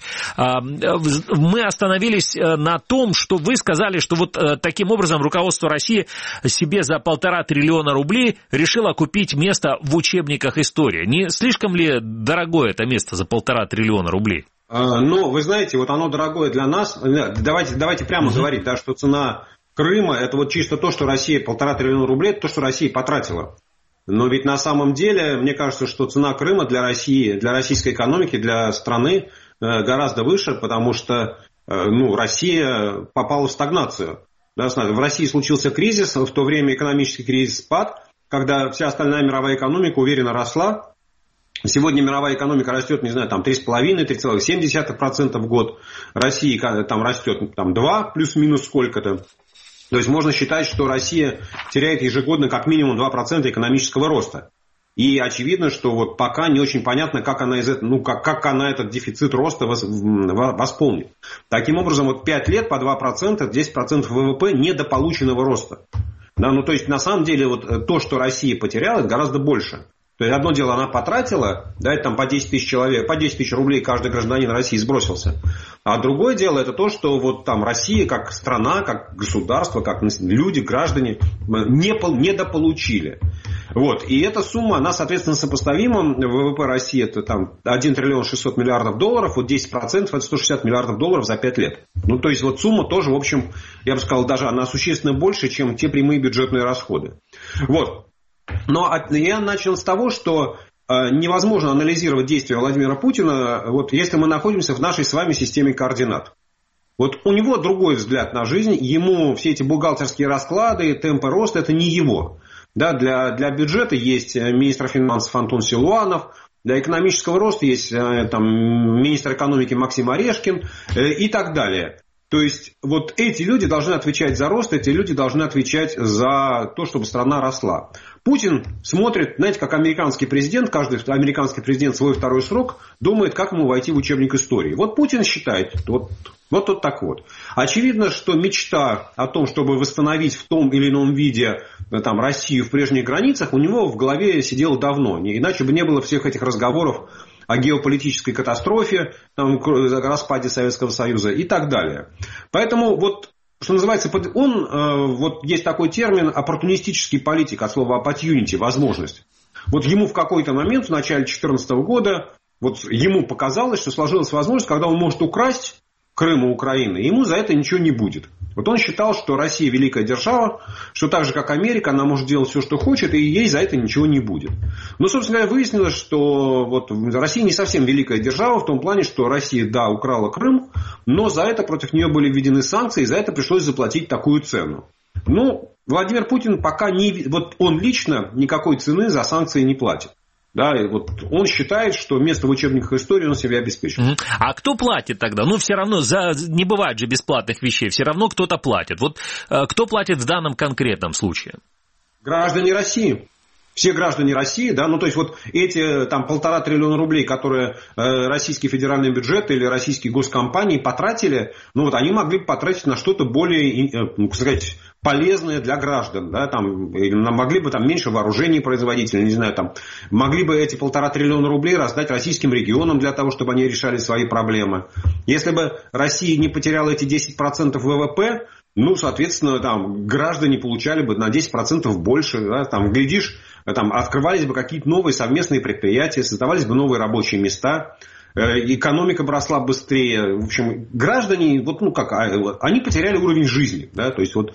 мы остановились на том, что вы сказали, что вот таким образом руководство России себе за полтора триллиона рублей решило купить место в учебниках истории. Не слишком ли дорогое это место за полтора триллиона рублей? Ну, вы знаете, вот оно дорогое для нас. Давайте, давайте прямо uh-huh. говорить, да, что цена Крыма – это вот чисто то, что Россия, полтора триллиона рублей, это то, что Россия потратила. Но ведь на самом деле, мне кажется, что цена Крыма для России, для российской экономики, для страны гораздо выше, потому что ну, Россия попала в стагнацию. Да, в России случился кризис, в то время экономический кризис, спад, когда вся остальная мировая экономика уверенно росла. Сегодня мировая экономика растет, не знаю, там три целых пять десятых - три целых семь десятых процента в год. Россия там растет там, два плюс-минус сколько-то. То есть можно считать, что Россия теряет ежегодно как минимум два процента экономического роста. И очевидно, что вот пока не очень понятно, как она, из этого, ну, как, как она этот дефицит роста восполнит. Таким образом, вот пять лет по два процента, десять процентов ВВП недополученного роста. Да, ну, то есть, на самом деле, вот то, что Россия потеряла, это гораздо больше. То есть, одно дело она потратила, да, это там по десять тысяч человек, по десять тысяч рублей каждый гражданин России сбросился. А другое дело, это то, что вот там Россия, как страна, как государство, как люди, граждане, не, недополучили. Вот. И эта сумма, она, соответственно, сопоставима. ВВП России это там один триллион шестьсот миллиардов долларов, вот десять процентов это сто шестьдесят миллиардов долларов за пять лет. Ну, то есть, вот сумма тоже, в общем, я бы сказал, даже она существенно больше, чем те прямые бюджетные расходы. Вот. Но я начал с того, что невозможно анализировать действия Владимира Путина, вот, если мы находимся в нашей с вами системе координат. Вот у него другой взгляд на жизнь, ему все эти бухгалтерские расклады, темпы роста, это не его. Да, для, для бюджета есть министр финансов Антон Силуанов, для экономического роста есть там, министр экономики Максим Орешкин и так далее. То есть, вот эти люди должны отвечать за рост, эти люди должны отвечать за то, чтобы страна росла. Путин смотрит, знаете, как американский президент, каждый американский президент свой второй срок думает, как ему войти в учебник истории. Вот Путин считает, вот, вот тут так вот. Очевидно, что мечта о том, чтобы восстановить в том или ином виде там, Россию в прежних границах, у него в голове сидело давно. Иначе бы не было всех этих разговоров о геополитической катастрофе, там, распаде Советского Союза и так далее. Поэтому, вот, что называется, он, вот есть такой термин оппортунистический политик, от слова opportunity, возможность. Вот ему в какой-то момент, в начале две тысячи четырнадцатого года, вот ему показалось, что сложилась возможность, когда он может украсть Крым у Украины, ему за это ничего не будет. Вот он считал, что Россия великая держава, что так же, как Америка, она может делать все, что хочет, и ей за это ничего не будет. Но, собственно говоря, выяснилось, что вот Россия не совсем великая держава, в том плане, что Россия, да, украла Крым, но за это против нее были введены санкции, и за это пришлось заплатить такую цену. Ну, Владимир Путин пока не... Вот он лично никакой цены за санкции не платит. Да, и вот он считает, что место в учебниках истории он себе обеспечил. Uh-huh. А кто платит тогда? Ну, все равно, за... не бывает же бесплатных вещей, все равно кто-то платит. Вот кто платит в данном конкретном случае? Граждане России. Все граждане России, да, ну то есть вот эти там полтора триллиона рублей, которые э, российский федеральный бюджет или российские госкомпании потратили, ну вот они могли бы потратить на что-то более, э, ну, сказать, полезное для граждан, да, там, могли бы там меньше вооружений производить, или, не знаю, там, могли бы эти полтора триллиона рублей раздать российским регионам для того, чтобы они решали свои проблемы. Если бы Россия не потеряла эти десять процентов ВВП, ну, соответственно, там, граждане получали бы на десять процентов больше, да, там, глядишь, там, открывались бы какие-то новые совместные предприятия, создавались бы новые рабочие места, экономика бы росла быстрее. В общем, граждане, вот, ну, как, они потеряли уровень жизни. Да? То есть, вот,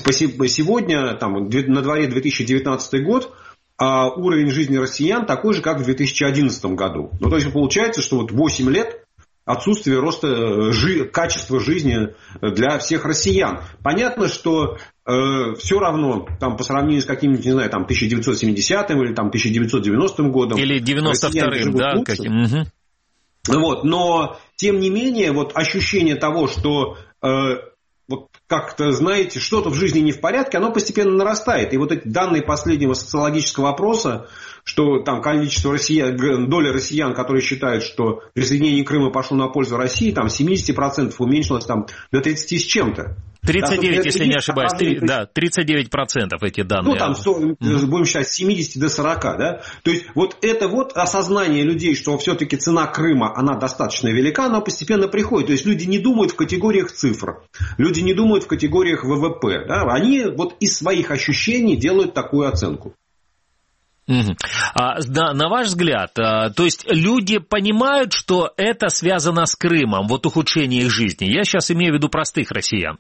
сегодня, там, на дворе две тысячи девятнадцатый год, а уровень жизни россиян такой же, как в две тысячи одиннадцатом году. Ну, то есть, получается, что вот восемь лет отсутствие роста жи- качества жизни для всех россиян. Понятно, что э, все равно там, по сравнению с каким-нибудь, не знаю, там, тысяча девятьсот семидесятым или там, тысяча девятьсот девяностым годом. Или девяносто вторым, да, каким. Угу. Вот, но, тем не менее, вот ощущение того, что э, вот как-то, знаете, что-то в жизни не в порядке, оно постепенно нарастает. И вот эти данные последнего социологического опроса, что там количество россиян, доля россиян, которые считают, что присоединение Крыма пошло на пользу России, там семьдесят процентов уменьшилось там, до тридцати с чем-то. тридцать девять, да, если не ошибаюсь, три, да, тридцать девять процентов эти данные. Ну, там, сто, mm-hmm. будем считать, с семидесяти до сорока, да. То есть, вот это вот осознание людей, что все-таки цена Крыма, она достаточно велика, она постепенно приходит. То есть, люди не думают в категориях цифр, люди не думают в категориях ВВП, да? Они вот из своих ощущений делают такую оценку. Угу. А, да, на ваш взгляд, а, то есть люди понимают, что это связано с Крымом, вот ухудшение их жизни? Я сейчас имею в виду простых россиян.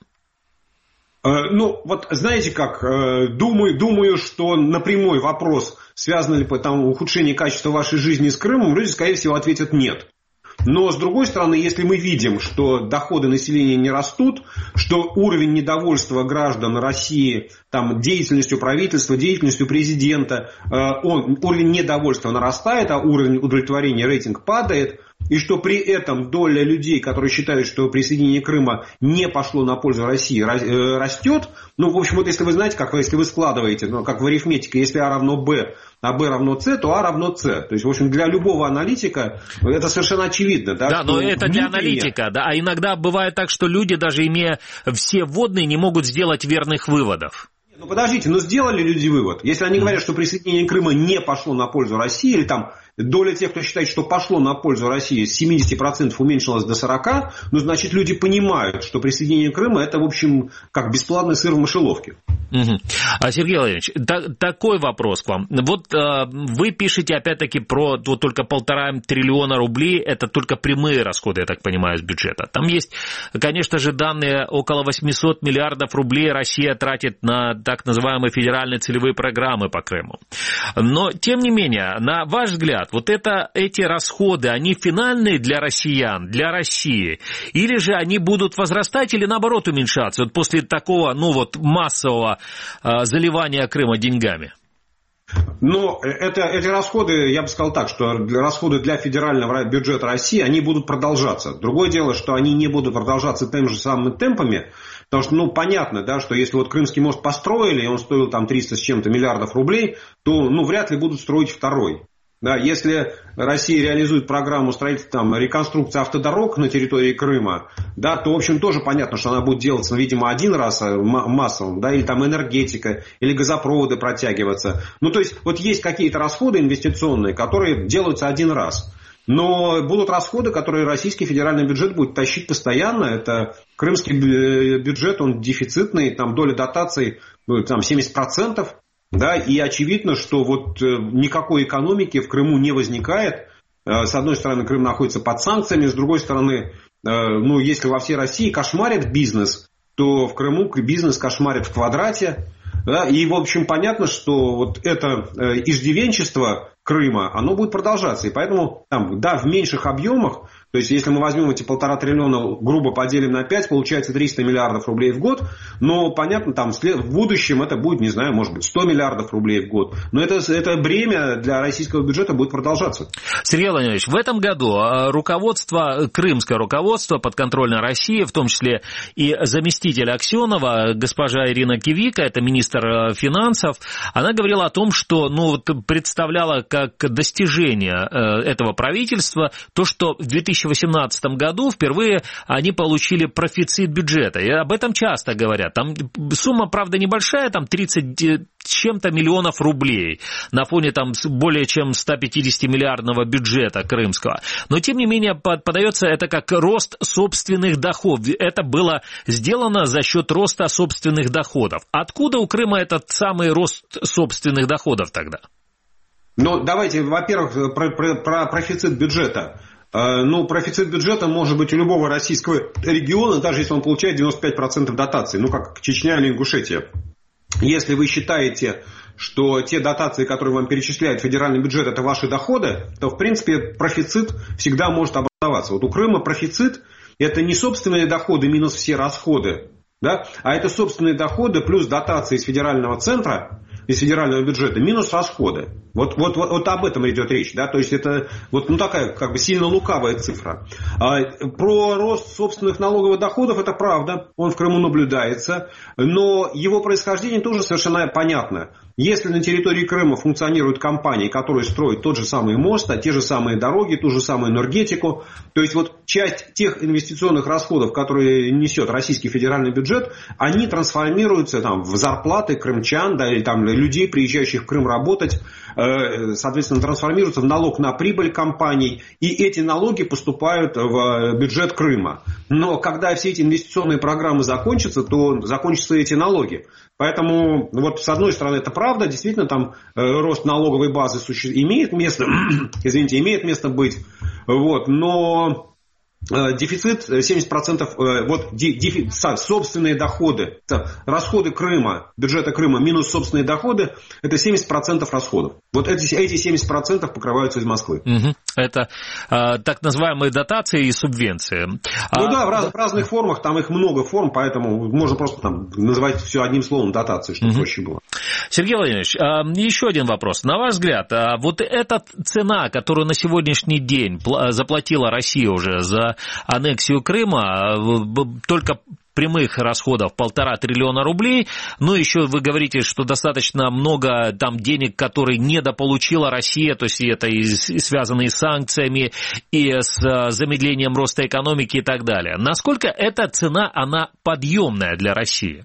Ну, вот знаете как, думаю, думаю, что на прямой вопрос, связано ли там ухудшение качества вашей жизни с Крымом, люди, скорее всего, ответят нет. Но, с другой стороны, если мы видим, что доходы населения не растут, что уровень недовольства граждан России там, деятельностью правительства, деятельностью президента, он, уровень недовольства нарастает, а уровень удовлетворения, рейтинг падает, и что при этом доля людей, которые считают, что присоединение Крыма не пошло на пользу России, растет. Ну, в общем, вот если вы знаете, как если вы складываете, ну, как в арифметике, если А равно Б, а Б равно С, то А равно С. То есть, в общем, для любого аналитика это совершенно очевидно. Да, да, но это для аналитика, да, а иногда бывает так, что люди, даже имея все вводные, не могут сделать верных выводов. Ну, подождите, но сделали люди вывод. Если они говорят, что присоединение Крыма не пошло на пользу России, или там доля тех, кто считает, что пошло на пользу России, с семидесяти процентов уменьшилась до сорока процентов, ну, значит, люди понимают, что присоединение Крыма – это, в общем, как бесплатный сыр в мышеловке. Угу. А, Сергей Владимирович, та- такой вопрос к вам. Вот э, вы пишете, опять-таки, про вот, только полтора триллиона рублей, это только прямые расходы, я так понимаю, из бюджета. Там есть, конечно же, данные, около восемьсот миллиардов рублей Россия тратит на так называемые федеральные целевые программы по Крыму. Но, тем не менее, на ваш взгляд, вот это, эти расходы, они финальные для россиян, для России? Или же они будут возрастать или, наоборот, уменьшаться вот после такого, ну вот, массового э, заливания Крыма деньгами? Но это, эти расходы, я бы сказал так, что расходы для федерального бюджета России, они будут продолжаться. Другое дело, что они не будут продолжаться теми же самыми темпами, потому что, ну, понятно, да, что если вот Крымский мост построили, и он стоил там триста с чем-то миллиардов рублей, то, ну, вряд ли будут строить второй. Да, если Россия реализует программу строительства, там, реконструкции автодорог на территории Крыма, да, то, в общем, тоже понятно, что она будет делаться, видимо, один раз массово, да, или там энергетика, или газопроводы протягиваться. Ну, то есть, вот есть какие-то расходы инвестиционные, которые делаются один раз. Но будут расходы, которые российский федеральный бюджет будет тащить постоянно. Это крымский бюджет, он дефицитный, там доля дотаций, ну, там семьдесят процентов. Да, и очевидно, что вот никакой экономики в Крыму не возникает. С одной стороны, Крым находится под санкциями, с другой стороны, ну, если во всей России кошмарит бизнес, то в Крыму бизнес кошмарит в квадрате. Да, и, в общем, понятно, что вот это иждивенчество Крыма, оно будет продолжаться. И поэтому, там, да, в меньших объемах, то есть, если мы возьмем эти полтора триллиона, грубо поделим на пять, получается триста миллиардов рублей в год. Но, понятно, там, в будущем это будет, не знаю, может быть, сто миллиардов рублей в год. Но это, это бремя для российского бюджета будет продолжаться. Сергей Владимирович, в этом году руководство, крымское руководство подконтрольной России, в том числе и заместитель Аксенова, госпожа Ирина Кивика, это министр финансов, она говорила о том, что, ну, вот, представляла как достижение этого правительства то, что в две тысячи восемнадцатом году впервые они получили профицит бюджета. И об этом часто говорят. Там сумма, правда, небольшая, там тридцать с чем-то миллионов рублей на фоне там более чем сто пятьдесят миллиардного бюджета крымского. Но, тем не менее, подается это как рост собственных доходов. Это было сделано за счет роста собственных доходов. Откуда у Крыма этот самый рост собственных доходов тогда? Ну, давайте, во-первых, про, про, про профицит бюджета. Ну, профицит бюджета может быть у любого российского региона, даже если он получает девяносто пять процентов дотаций, ну, как Чечня или Ингушетия. Если вы считаете что те дотации, которые вам перечисляет федеральный бюджет, это ваши доходы, то, в принципе, профицит всегда может образоваться. Вот у Крыма профицит – это не собственные доходы минус все расходы, да, а это собственные доходы плюс дотации из федерального центра, из федерального бюджета, минус расходы. Вот, вот, вот, вот об этом идет речь. Да? То есть это вот, ну, такая как бы сильно лукавая цифра. А, про рост собственных налоговых доходов это правда, он в Крыму наблюдается, но его происхождение тоже совершенно понятно. Если на территории Крыма функционируют компании, которые строят тот же самый мост, а те же самые дороги, ту же самую энергетику, то есть вот часть тех инвестиционных расходов, которые несет российский федеральный бюджет, они трансформируются там, в зарплаты крымчан, да, или там, людей, приезжающих в Крым работать, соответственно, трансформируются в налог на прибыль компаний, и эти налоги поступают в бюджет Крыма. Но когда все эти инвестиционные программы закончатся, то закончатся эти налоги. Поэтому, вот с одной стороны, это правда, действительно, там э, рост налоговой базы суще... имеет место, извините, имеет место быть, вот, но э, дефицит семьдесят процентов, э, вот дефи... собственные доходы, расходы Крыма, бюджета Крыма минус собственные доходы, это семьдесят процентов расходов. Вот эти, эти семьдесят процентов покрываются из Москвы. Угу. Это э, так называемые дотации и субвенции. Ну а, да, в, раз, в разных формах, там их много форм, поэтому можно просто там называть все одним словом дотации, чтобы угу. проще было. Сергей Владимирович, э, еще один вопрос. На ваш взгляд, э, вот эта цена, которую на сегодняшний день заплатила Россия уже за аннексию Крыма, э, только прямых расходов полтора триллиона рублей, ну еще вы говорите, что достаточно много там денег, которые недополучила Россия, то есть это и связано и с санкциями, и с замедлением роста экономики и так далее. Насколько эта цена, она подъемная для России?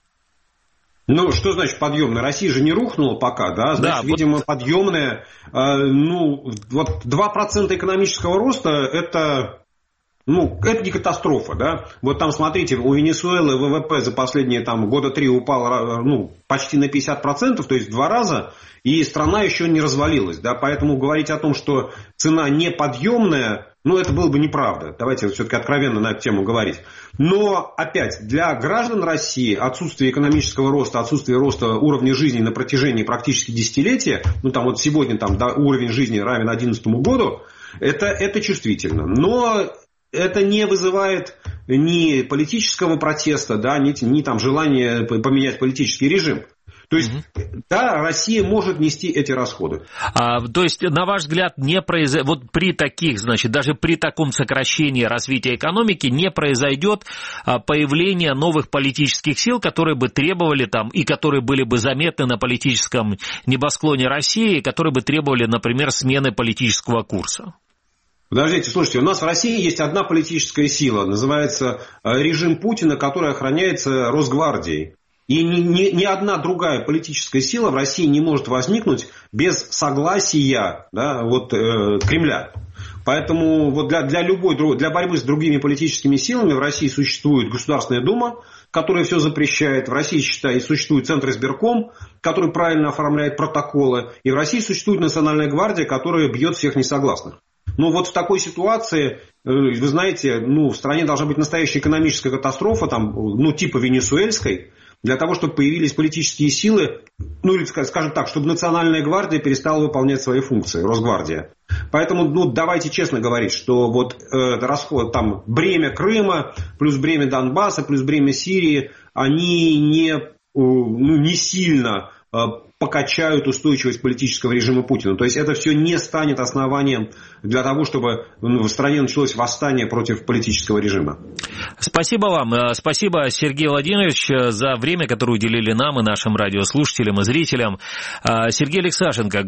Ну, что значит подъемная? Россия же не рухнула пока, да? Значит, да, видимо, вот... подъемная. Э, ну, вот два процента экономического роста – это... Ну, это не катастрофа, да. Вот там, смотрите, у Венесуэлы ВВП за последние там, года три упал ну, почти на пятьдесят процентов, то есть в два раза, и страна еще не развалилась, да. Поэтому говорить о том, что цена неподъемная, ну, это было бы неправда. Давайте все-таки откровенно на эту тему говорить. Но, опять, для граждан России отсутствие экономического роста, отсутствие роста уровня жизни на протяжении практически десятилетия, ну, там вот сегодня там, да, уровень жизни равен две тысячи одиннадцатому году, это, это чувствительно. Но... это не вызывает ни политического протеста, да, ни, ни там желания поменять политический режим. То есть, угу. да, Россия может нести эти расходы. А, то есть, на ваш взгляд, не произ... вот при таких, значит, даже при таком сокращении развития экономики не произойдет появление новых политических сил, которые бы требовали там, и которые были бы заметны на политическом небосклоне России, которые бы требовали, например, смены политического курса? Подождите, слушайте, у нас в России есть одна политическая сила, называется режим Путина, который охраняется Росгвардией. И ни, ни, ни одна другая политическая сила в России не может возникнуть без согласия, да, вот, э, Кремля. Поэтому вот для, для, любой, для борьбы с другими политическими силами в России существует Государственная Дума, которая все запрещает. В России, считай, существует Центр избирком, который правильно оформляет протоколы. И в России существует Национальная гвардия, которая бьет всех несогласных. Ну вот в такой ситуации, вы знаете, ну, в стране должна быть настоящая экономическая катастрофа, там, ну, типа венесуэльской, для того, чтобы появились политические силы, ну, или, скажем так, чтобы Национальная гвардия перестала выполнять свои функции, Росгвардия. Поэтому, ну, давайте честно говорить, что вот э, расход, там, бремя Крыма, плюс бремя Донбасса, плюс бремя Сирии, они не, э, ну, не сильно... Э, покачают устойчивость политического режима Путина. То есть это все не станет основанием для того, чтобы в стране началось восстание против политического режима. Спасибо вам. Спасибо, Сергей Владимирович, за время, которое уделили нам и нашим радиослушателям и зрителям. Сергей Алексашенко,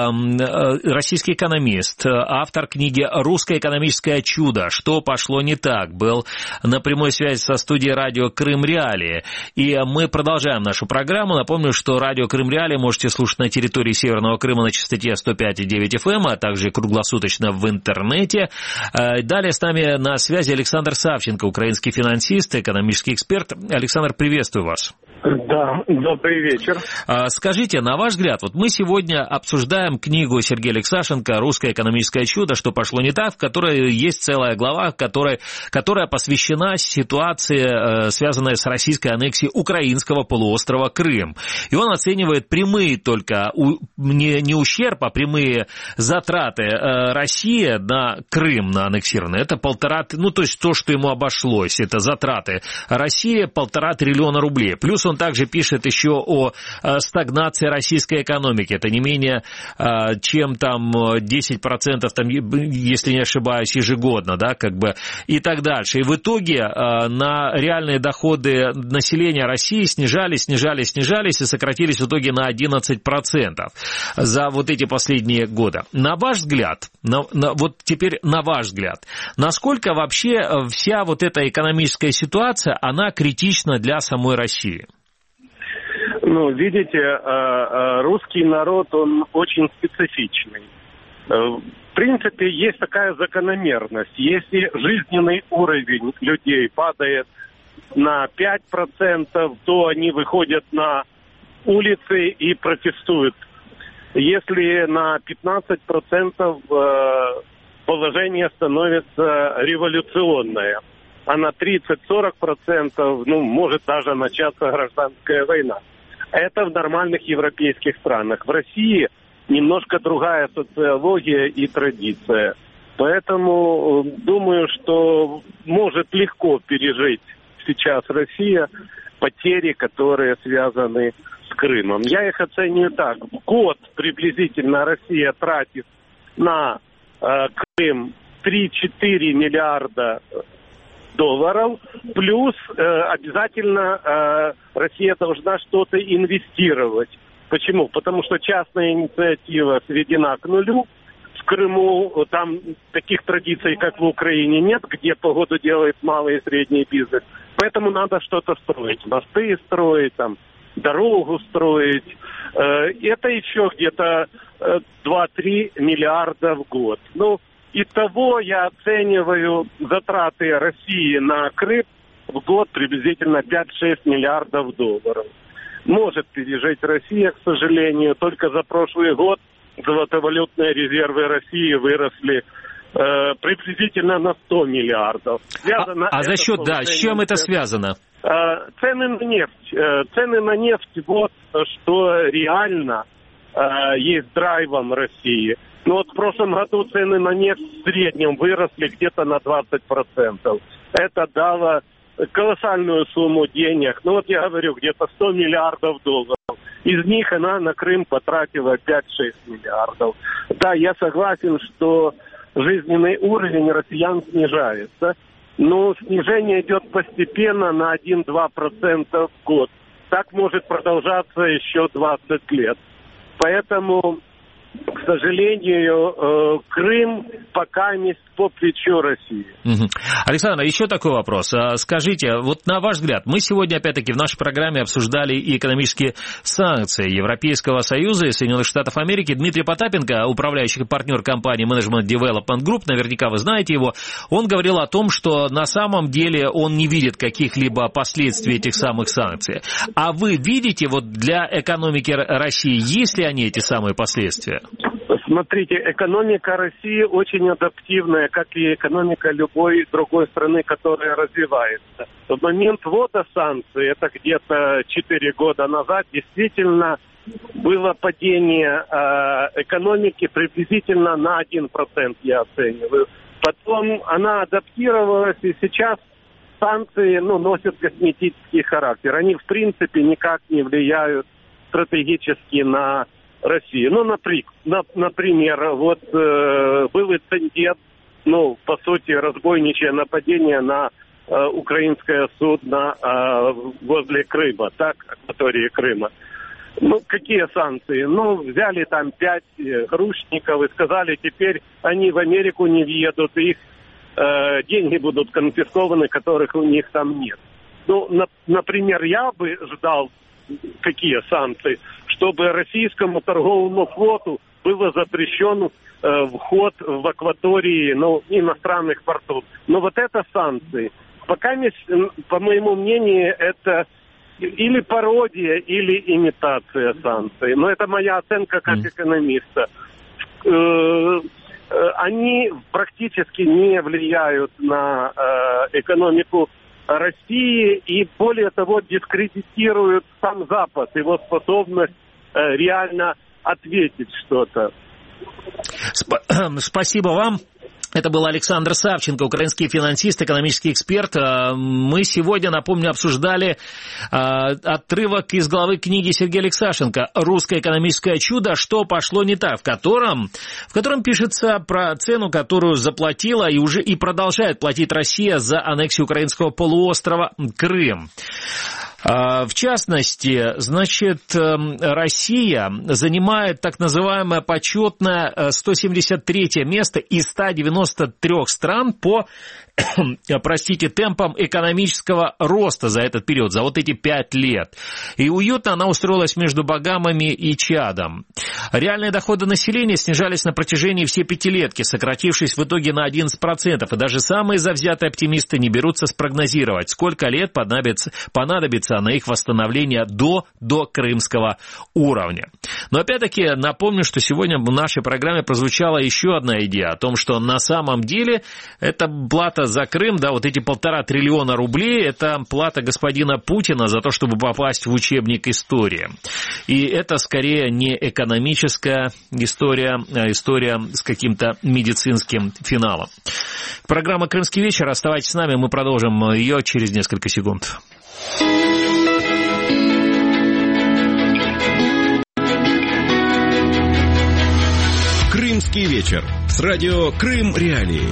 российский экономист, автор книги «Русское экономическое чудо. Что пошло не так?», был на прямой связи со студией радио Крым Реалии. И мы продолжаем нашу программу. Напомню, что радио Крым Реалии можете слушать на территории Северного Крыма на частоте сто пять и девять эф эм, а также круглосуточно в интернете. Далее с нами на связи Александр Савченко, украинский финансист, экономический эксперт. Александр, приветствую вас. Да, добрый вечер. Скажите, на ваш взгляд, вот мы сегодня обсуждаем книгу Сергея Алексашенко «Русское экономическое чудо. Что пошло не так», в которой есть целая глава, которая, которая посвящена ситуации, связанной с российской аннексией украинского полуострова Крым. И он оценивает прямые только, не, не ущерб, а прямые затраты России на Крым, на аннексированный. Это полтора, ну то есть то, что ему обошлось, это затраты России полтора триллиона рублей. Плюс он также пишет еще о стагнации российской экономики. Это не менее чем там десять процентов, там, если не ошибаюсь, ежегодно, да, как бы, и так дальше. И в итоге на реальные доходы населения России снижались, снижались, снижались и сократились в итоге на одиннадцать процентов за вот эти последние годы. На ваш взгляд, на, на, вот теперь на ваш взгляд, насколько вообще вся вот эта экономическая ситуация, она критична для самой России? Ну, видите, русский народ, он очень специфичный. В принципе, есть такая закономерность. Если жизненный уровень людей падает на пять процентов, то они выходят на улицы и протестуют. Если на пятнадцать процентов положение становится революционное, а на тридцать-сорок процентов, ну, может даже начаться гражданская война. Это в нормальных европейских странах. В России немножко другая социология и традиция. Поэтому думаю, что может легко пережить сейчас Россия потери, которые связаны с Крымом. Я их оцениваю так. В год приблизительно Россия тратит на э, Крым три-четыре миллиарда долларов, плюс э, обязательно э, Россия должна что-то инвестировать. Почему? Потому что частная инициатива сведена к нулю. В Крыму там таких традиций, как в Украине, нет, где погоду делает малый и средний бизнес. Поэтому надо что-то строить. Мосты строить, там, дорогу строить. Э, это еще где-то э, два-три миллиарда в год. Ну, Итого я оцениваю затраты России на Крым в год приблизительно пять-шесть миллиардов долларов. Может пережить Россия, к сожалению. Только за прошлый год золотовалютные резервы России выросли э, приблизительно на сто миллиардов. Связано а а за счет, да, с чем это связано? Э, цены на нефть. Э, цены на нефть, вот что реально э, есть драйвом России. Но вот в прошлом году цены на нефть в среднем выросли где-то на двадцать процентов. Это дало колоссальную сумму денег. Ну вот я говорю, где-то сто миллиардов долларов. Из них она на Крым потратила пять-шесть миллиардов. Да, я согласен, что жизненный уровень россиян снижается. Но снижение идет постепенно на один-два процента в год. Так может продолжаться еще двадцать лет. Поэтому, к сожалению, Крым пока не по плечу России. Угу. Александр, еще такой вопрос. Скажите, вот на ваш взгляд, мы сегодня опять-таки в нашей программе обсуждали и экономические санкции Европейского Союза и Соединенных Штатов Америки. Дмитрий Потапенко, управляющий партнер компании Management Development Group, наверняка вы знаете его, он говорил о том, что на самом деле он не видит каких-либо последствий этих самых санкций. А вы видите вот для экономики России, есть ли они эти самые последствия? Смотрите, экономика России очень адаптивная, как и экономика любой другой страны, которая развивается. В момент ввода санкций, это где-то четыре года назад, действительно было падение э, экономики приблизительно на один процент, я оцениваю. Потом она адаптировалась, и сейчас санкции ну, носят косметический характер. Они, в принципе, никак не влияют стратегически на России. Ну, например, вот э, был инцидент, ну, по сути, разбойничье нападение на э, украинское судно э, возле Крыма, так, акватории Крыма. Ну, какие санкции? Ну, взяли там пять грузчиков и сказали, теперь они в Америку не въедут, их э, деньги будут конфискованы, которых у них там нет. Ну, на, например, я бы ждал, какие санкции, чтобы российскому торговому флоту было запрещен э, вход в акватории ну, иностранных портов. Но вот это санкции. Пока, по моему мнению, это или пародия, или имитация санкций. Но это моя оценка как mm. экономиста. Они практически не влияют на экономику России и, более того, дискредитируют сам Запад, его способность реально ответить что-то. Сп- спасибо вам. Это был Александр Савченко, украинский финансист, экономический эксперт. Мы сегодня, напомню, обсуждали отрывок из главы книги Сергея Алексашенко «Русское экономическое чудо. Что пошло не так?», в котором, в котором пишется про цену, которую заплатила и уже и продолжает платить Россия за аннексию украинского полуострова Крым. В частности, значит, Россия занимает так называемое почетное сто семьдесят третье место из ста девяноста трёх стран по, простите, темпам экономического роста за этот период, за вот эти пять лет. И уютно она устроилась между Багамами и Чадом. Реальные доходы населения снижались на протяжении всей пятилетки, сократившись в итоге на одиннадцать процентов. И даже самые завзятые оптимисты не берутся спрогнозировать, сколько лет понадобится, понадобится на их восстановление до, до крымского уровня. Но опять-таки напомню, что сегодня в нашей программе прозвучала еще одна идея о том, что на самом деле эта плата за Крым, да, вот эти полтора триллиона рублей, это плата господина Путина за то, чтобы попасть в учебник истории. И это скорее не экономическая история, а история с каким-то медицинским финалом. Программа «Крымский вечер». Оставайтесь с нами, мы продолжим ее через несколько секунд. «Крымский вечер» с радио «Крым Реалии».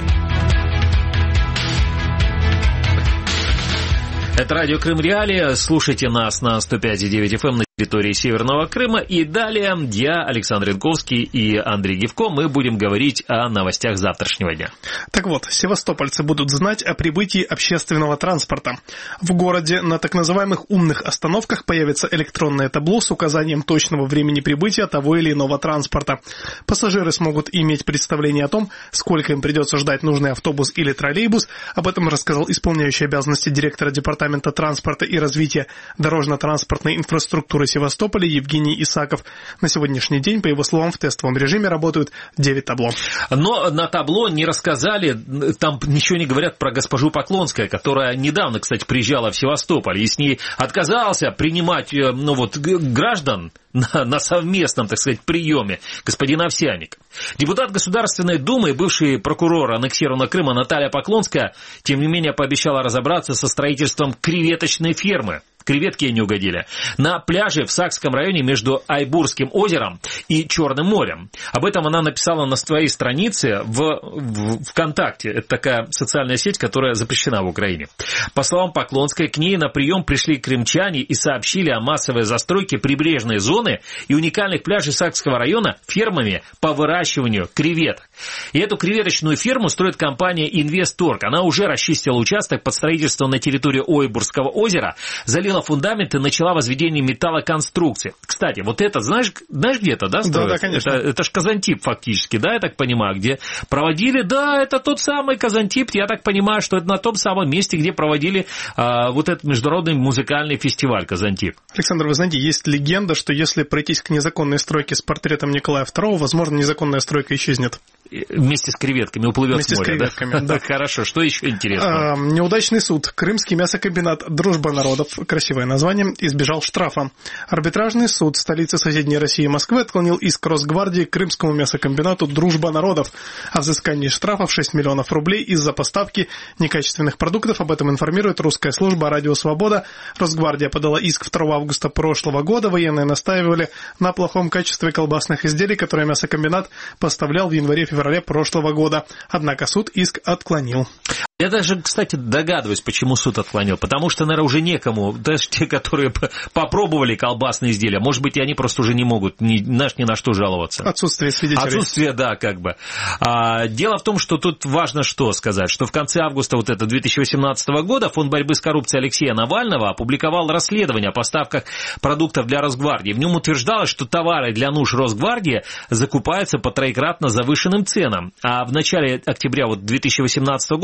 Это радио «Крым Реалии». Слушайте нас на сто пять и девять эф эм на территории Северного Крыма. И далее я, Александр Янковский и Андрей Гивко, мы будем говорить о новостях завтрашнего дня. Так вот, севастопольцы будут знать о прибытии общественного транспорта. В городе на так называемых умных остановках появится электронное табло с указанием точного времени прибытия того или иного транспорта. Пассажиры смогут иметь представление о том, сколько им придется ждать нужный автобус или троллейбус. Об этом рассказал исполняющий обязанности директора департамента транспорта и развития дорожно-транспортной инфраструктуры Севастополя Евгений Исаков. На сегодняшний день, по его словам, в тестовом режиме работают девять табло. Но на табло не рассказали, там ничего не говорят про госпожу Поклонская, которая недавно, кстати, приезжала в Севастополь и с ней отказался принимать, ну вот, граждан на, на совместном, так сказать, приеме господин Овсянников. Депутат Государственной Думы и бывший прокурор аннексированного Крыма Наталья Поклонская, тем не менее, пообещала разобраться со строительством креветочной фермы. Креветки ей не угодили. На пляже в Сакском районе между Айбурским озером и Черным морем. Об этом она написала на своей странице в, в ВКонтакте. Это такая социальная сеть, которая запрещена в Украине. По словам Поклонской, к ней на прием пришли крымчане и сообщили о массовой застройке прибрежной зоны и уникальных пляжей Сакского района фермами по выращиванию креветок. И эту креветочную ферму строит компания «Инвесторг». Она уже расчистила участок под строительство на территории Ойбурского озера, залила фундамент и начала возведение металлоконструкции. Кстати, вот это, знаешь, знаешь где-то, да, строят? Да, да, конечно. Это, это ж Казантип фактически, да, я так понимаю, где проводили, да, это тот самый Казантип, я так понимаю, что это на том самом месте, где проводили а, вот этот международный музыкальный фестиваль Казантип. Александр, вы знаете, есть легенда, что если пройтись к незаконной стройке с портретом Николая второго, возможно, незаконная стройка исчезнет. Вместе с креветками уплывет Вместе с моря, с креветками, да? да? Хорошо, что еще интересно? А, неудачный суд. Крымский мясокомбинат «Дружба народов», красивое название, избежал штрафа. Арбитражный суд столицы соседней России Москвы отклонил иск Росгвардии к крымскому мясокомбинату «Дружба народов» о взыскании штрафа в шесть миллионов рублей из-за поставки некачественных продуктов. Об этом информирует русская служба «Радио Свобода». Росгвардия подала иск второго августа прошлого года. Военные настаивали на плохом качестве колбасных изделий, которые мясокомбинат поставлял в январе-феврале прошлого года. Однако суд иск отклонил. Я даже, кстати, догадываюсь, почему суд отклонил. Потому что, наверное, уже некому, даже те, которые попробовали колбасные изделия, может быть, и они просто уже не могут ни, знаешь, ни на что жаловаться. Отсутствие свидетелей. Отсутствие, да, как бы. А, дело в том, что тут важно что сказать, что в конце августа вот это две тысячи восемнадцатого года Фонд борьбы с коррупцией Алексея Навального опубликовал расследование о поставках продуктов для Росгвардии. В нем утверждалось, что товары для нужд Росгвардии закупаются по троекратно завышенным ценам. А в начале октября вот две тысячи восемнадцатого года стало известно,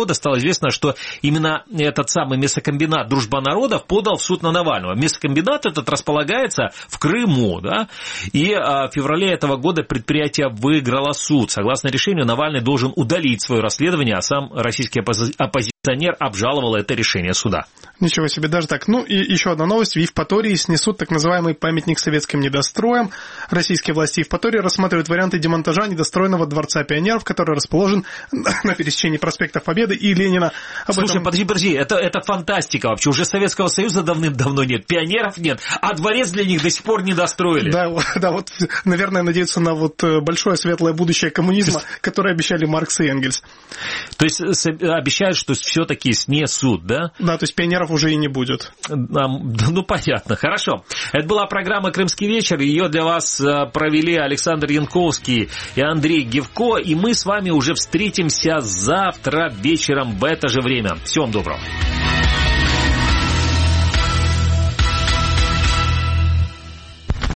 известно, что именно этот самый мясокомбинат «Дружба народов» подал в суд на Навального. Мясокомбинат этот располагается в Крыму, да, и в феврале этого года предприятие выиграло суд. Согласно решению, Навальный должен удалить свое расследование, а сам российский оппози- оппозиционер обжаловал это решение суда. Ничего себе, даже так. Ну и еще одна новость. В Евпатории снесут так называемый памятник советским недостроям. Российские власти Евпатории рассматривают варианты демонтажа недостроенного Дворца пионеров, который расположен на пересечении проспектов Победы и Ленина. Об Слушай, этом... подожди, подожди, это, это фантастика вообще. Уже Советского Союза давным-давно нет, пионеров нет, а дворец для них до сих пор не достроили. Да, да, вот, наверное, надеются на вот большое светлое будущее коммунизма, которое обещали Маркс и Энгельс. То есть обещают, что все-таки снесут, да? Да, то есть пионеров уже и не будет. Ну, понятно, хорошо. Это была программа «Крымский вечер». Ее для вас провели Александр Янковский и Андрей Гевко. И мы с вами уже встретимся завтра вечером в это же время. Всего вам доброго.